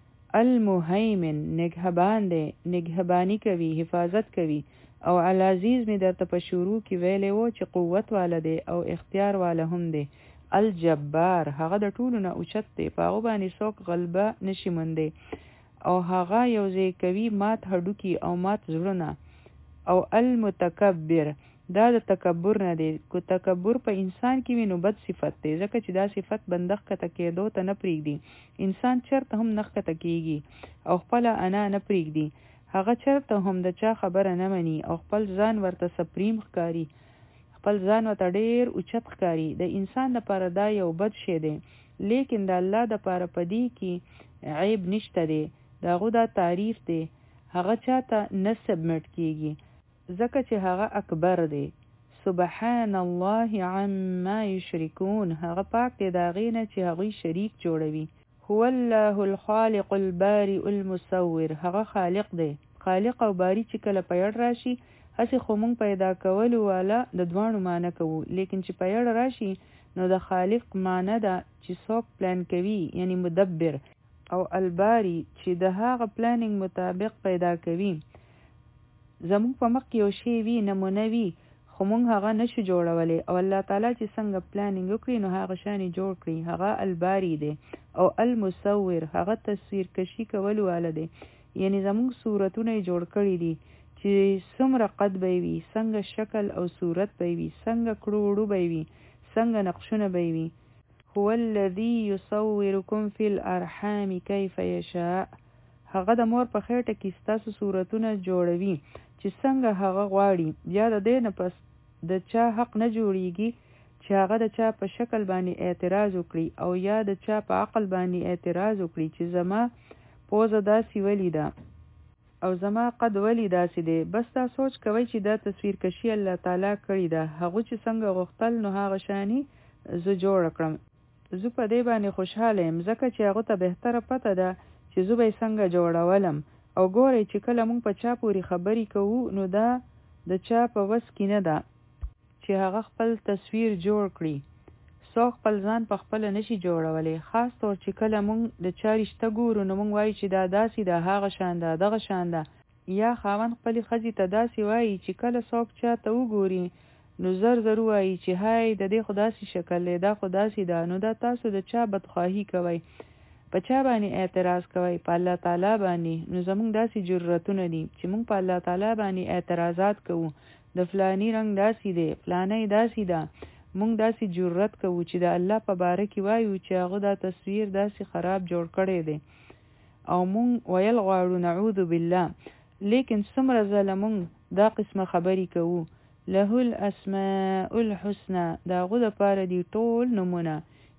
S1: المهیمن نگهبان دی، نگهبانی کوي، حفاظت کوي. او العزیز می درته په شروع کې ویلې وو چې قوت والا دی او اختیار والا هم دی. الجبار هغه د ټولو نه اوچت دی، په هغه باندې څوک غلبه نشي موندی. او هغه یو ځای کوي مات هډوکي او مات زړونه. او المتکبر دا د تکبر نه دی، کو تکبر په انسان کې وي نو بد صفت دی، ځکه چې دا صفت بندخ کته کېدو ته نه پریږدي. انسان چرته هم نخ کته کېږي او خپل انا نه پریږدي، هغه چرته هم د چا خبره نه مني او خپل ځان ورته سپریم ښکاري، خپل ځان ورته ډیر اوچت ښکاري. د انسان لپاره دا یو بد شی دی، لیکن د الله لپاره پدې کې عیب نشته دی. داغه دا تعریف دی، هغه چاته نه سبمټ کېږي ځکه چې هغه اکبر دی. سبحان الله عما یشرکون هغه پاک دی دا غینه چې هغه شریک جوړوي. هو الله الخالق البارئ المصور هغه خالق دی، خالق او باری چې کله پیړ راشي هسې خو مونږ پیدا کولو والا د دوانو معنی کوو، لیکن چې پیړ راشي نو د خالق معنی ده چې څوک پلان کوي یعنی مدبر، او الباری چې د هغه پلانینګ مطابق پیدا کوي. زموږ په مخ کې یو شی وي نمونه وي خو مونږ هغه نشو جوړولی، او الله تعالی چې څنګه پلانینګ وکړي نو هغه شانی جوړ کړي. هغه الباری دی. او المصور هغه تصویر کشي کول والا دی، یعنی زموږ صورتونه جوړ کړي دي چې څومره قد به وي، څنګه شکل او صورت به وي، څنګه کړوړو به وي، څنګه نقشونه به وي. هو الذي يصوركم في الارحام كيف يشاء هغه د مور په خېټه کې ستاسو صورتونه جوړوي چې څنګه هغه غواړي. بیا د دې نه پس د چا حق نه جوړیږي چې هغه د چا په شکل باندې اعتراض وکړي او یا د چا په عقل باندې اعتراض وکړي چې زما پوزه داسې ولی ده او زما قد ولی داسې دی. بس تا سوچ کوي چې دا تصویر کشي الله تعالی کړی ده، هغه چې څنګه غوښتل نو هغه شانی زه جوړ کړم. زه په دې باندې خوشاله یم ځکه چې هغه ته بهتره پته ده چې زه به څنګه جوړولم. او ګورئ چې کله مونږ په چا پورې خبرې کوو نو دا د چا په وس کې نه ده چې هغه خپل تصویر جوړ کړي. څوک خپل ځان په خپل نشي جوړولی، خاص طور چې کله مونږ د چا رشته ګورو نو مونږ وایي چې دا داسې ده، هغه شان ده، دغه شان ده. یا خاوند خپلې ښځې ته داسې وایي چې کله څوک چا ته وګوري نو زر زر وایي چې هاي د دې خو داسې شکل دی، دا خو داسې ده. نو دا تاسو د چا بدخواهي کوئ، په چا باندې اعتراض کوي؟ په الله تعالی باندې. نو زمونږ داسې جرأتونه دي چې مونږ په الله تعالی باندې اعتراضات کوو، د فلانی رنگ داسې دی، فلانی داسې ده. مونږ داسې جرأت کوو چې د الله په باره کې وایو چې هغه دا تصویر داسې خراب جوړ کړی دی او مونږ ویل غواړو نعوذ بالله. لیکن څومره ځله مونږ دا قسمه خبرې کوو. له الاسماء الحسنى دا غو د پاره دی ټول نمونه،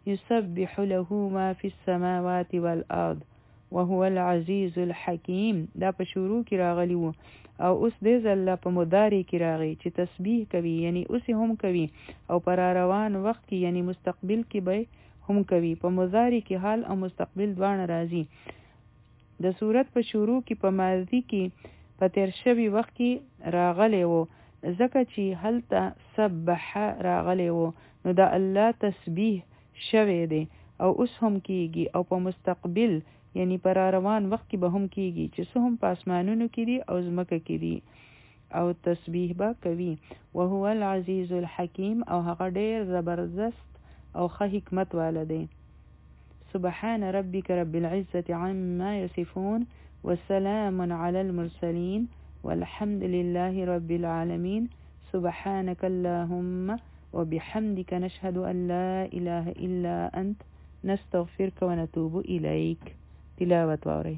S1: يسبح له ما في السماوات والأرض وهو العزيز الحكيم. دا په شروع کې راغلی وو او اوس دې ځل په مضارع کې راغی چې تسبیح کوي، یعنی اوس هم کوي او پر روان وخت کې یعنی مستقبل کې به هم کوي. په مضارع کې حال او مستقبل دواړه راځي. د صورت په شروع کې په ماضي کې په تیر شوي وخت کې راغلی وو، ځکه چې هلته سبح راغلی وو نو د الله تسبیح شوی دی او اوس هم کیږي او په مستقبل یعنی پر روان وخت کې به هم کیږي چې څه هم په اسمانونو کې دي او ځمکه کې دي او تسبیح به کوي. وهو العزیز الحکیم او هغه ډیر زبردست او ښه حکمت والا دی. سبحان ربك رب العزة عما يصفون وسلام على المرسلين والحمد لله رب العالمين. سبحانك اللهم وبحمدك نشهد أن لا إله إلا أنت نستغفرك ونتوب إليك. تلاوة واري.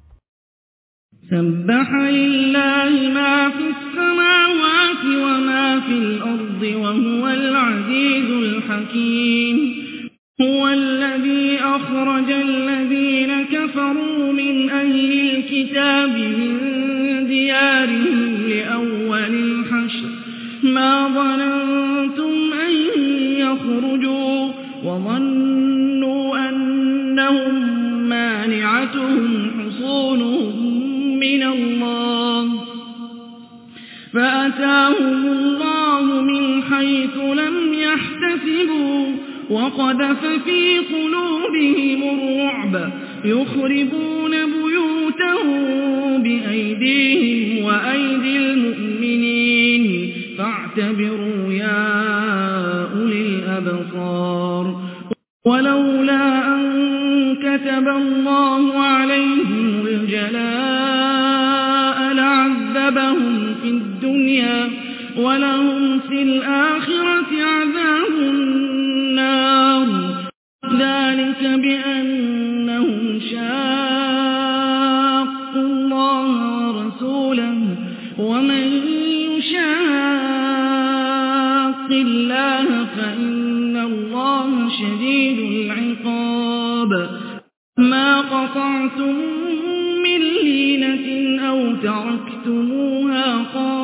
S2: سبح لله ما في السماوات وما في الأرض وهو العزيز الحكيم. هو الذي أخرج الذين كفروا من أهل الكتاب من ديارهم لأول الحشر ما ظننتم أن يخرجوا وظنوا أنهم مانعتهم حصونهم من الله فأتاهم الله من حيث لم يحتسبوا وقذف في قلوبهم الرعب يخربون بيوتهم بأيديهم وأيدي المؤمنين فاعتبروا يا أولي الأبصار. ولولا أن كتب الله عليهم الجلاء لعذبهم في الدنيا ولهم في الآخرة عذاب النار. ذلك بأنهم شاقوا الله ورسوله ومن يشاق الله فإن الله شديد العقاب. ما قطعتم من لينة أو تركتموها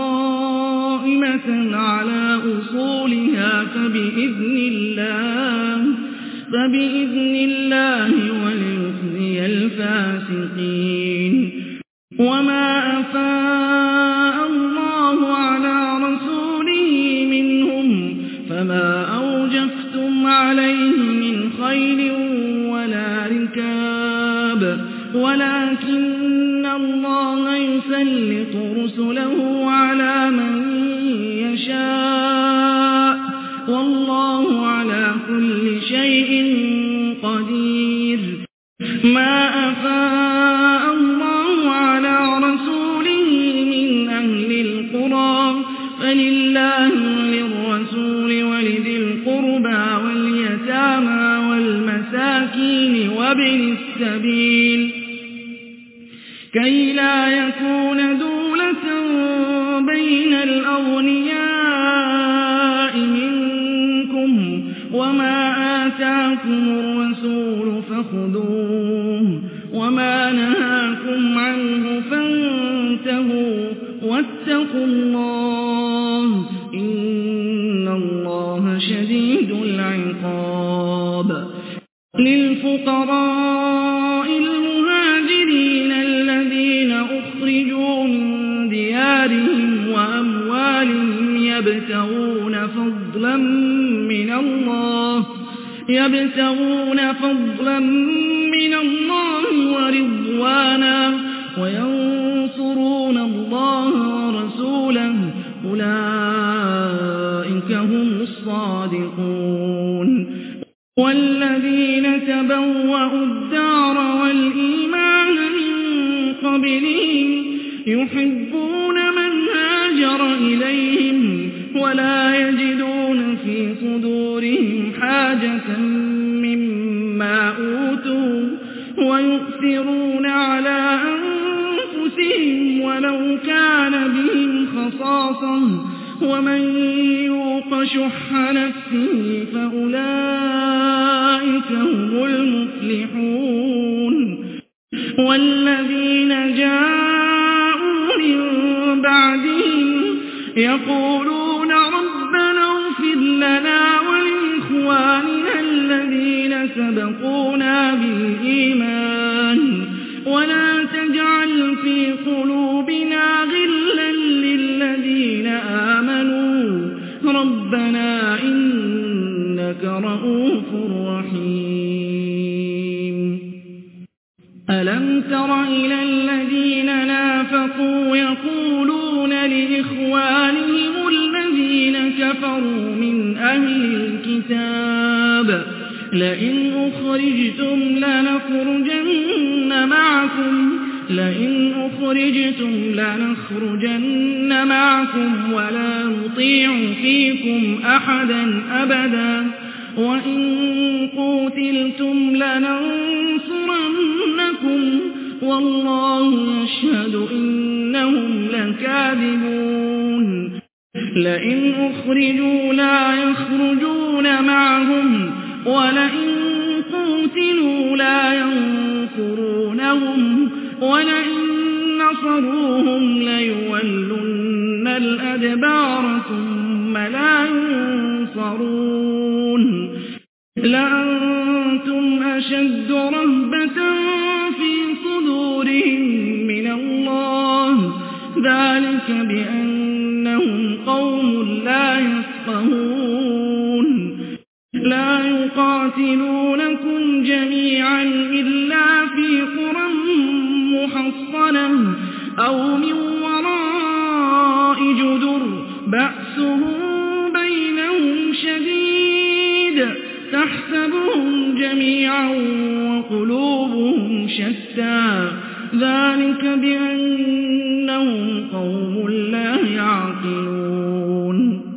S2: قائمة على أصولها فبإذن الله فبإذن الله وليخزي الفاسقين. وما أفاء الله على رسوله منهم فما أوجفتم عليه من خيل ولا ركاب ولكن الله يسلط رسله على من يشاء والله على كل شيء قدير. ما أفاء الله على رسوله من أهل القرى فلله وللرسول ولذي القربى واليتامى والمساكين وابن السبيل كي لا يكون دولة بين الأغنياء منكم وما آتاكم الرسول فخذوه وما نهاكم عنه فانتهوا واتقوا الله إن الله شديد العقاب. للفقراء المهاجرين الذين أخرجوا من ديارهم وأموالهم يبتغون فضلا من الله يبتغون فضلا من الله ورضوانا وينصرون الله ورسوله أولئك هم الصادقون. والذين تبوأوا الدار والإيمان من قبلهم يحبون من هاجر إليهم ولا يجدون في صدورهم حاجة مما أوتوا ويؤثرون على أنفسهم ولو كان بهم خصاصة ومن يوق شح نفسه فأولئك هم المفلحون والذين جاءوا من بعدهم يقولون ربنا اغفر لنا ولإخواننا الذين سبقونا بالإيمان ولا تجعل في قلوبنا غلا للذين آمنوا ربنا إنك رؤوف رحيم ألم تر إلى الذين نافقوا يقولون لإخوانهم الذين كفروا من أهل الكتاب لئن أخرجتم لنخرجن معكم لئن أخرجتم لنخرجن معكم ولا نطيع فيكم أحدا أبدا وإن قتلتم لننصرنكم والله يشهد إنهم لكاذبون لئن أخرجوا لا يخرجون معهم ولئن قتلوا لا ينصرونهم ولئن نصروهم ليولن الأدبار ثم لا ينصرون لأنتم أشد رهبة في صدورهم من الله ذلك بأنهم قوم لا يفقهون لا يقاتلونكم جميعا إلا في قرى محصنة أو من وراء جدر بأسهم بينهم شديد تحسبهم جميعا وقلوبهم شتى ذلك بأنهم قوم لا يعقلون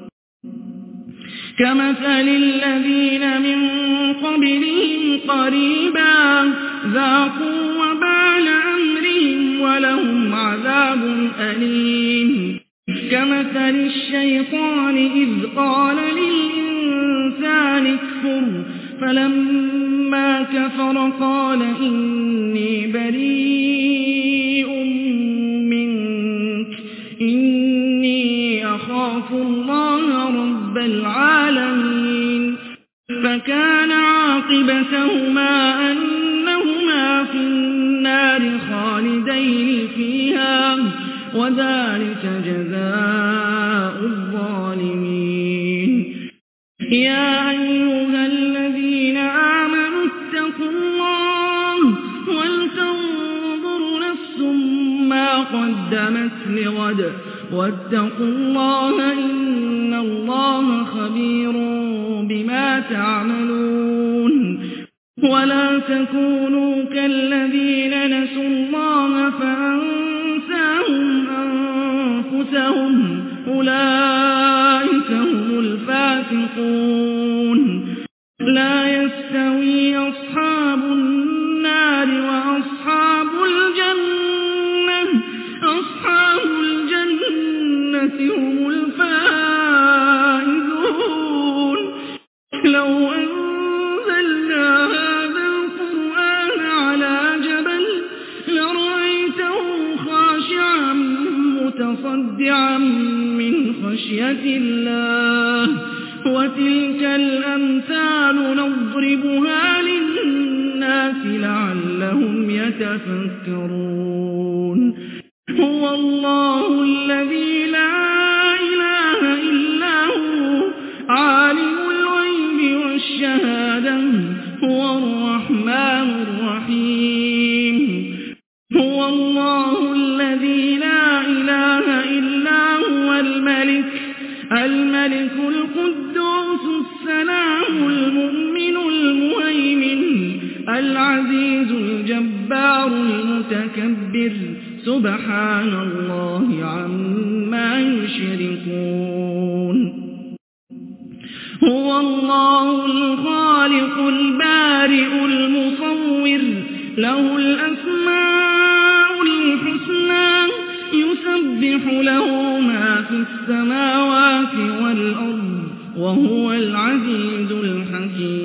S2: كمثل الذين من قبلهم قريبا ذاقوا وبال أمرهم ولهم عذاب أليم كمثل الشيطان إذ قال للإنسان اكفر فلما كفر قال إني بريء منك إني أخاف الله رب العالمين فكان عاقبتهما أنهما في النار خالدين فيها وذلك جزاء الظالمين يا أيها الذين آمنوا اتقوا الله ولتنظر نفس ما قدمت لغد واتقوا الله إن الله خبير بما تعملون ولا تكونوا كالذين نسوا الله فأنساهم أنفسهم أولئك هم الفاسقون لا يستوي أصحاب النار وأصحاب الجنة أصحاب الجنة هم الفائزون لو أنزلنا هذا القرآن على جبل لرأيته خاشعا متصدعا من خشية الله وتلك الأمثال نضربها للناس لعلهم يتفكرون هو الله الذي لا إله إلا هو عالم الغيب والشهادة هو الرحمن الرحيم هو الله الذي لا إله إلا هو الملك الملك القدوس السلام المؤمن المهيمن العزيز الجبار المتكبر سبحان الله عما يشركون هو الله الخالق البارئ المصور له الأسماء الحسنى يسبح له ما في السماوات وهو العزيز الحكيم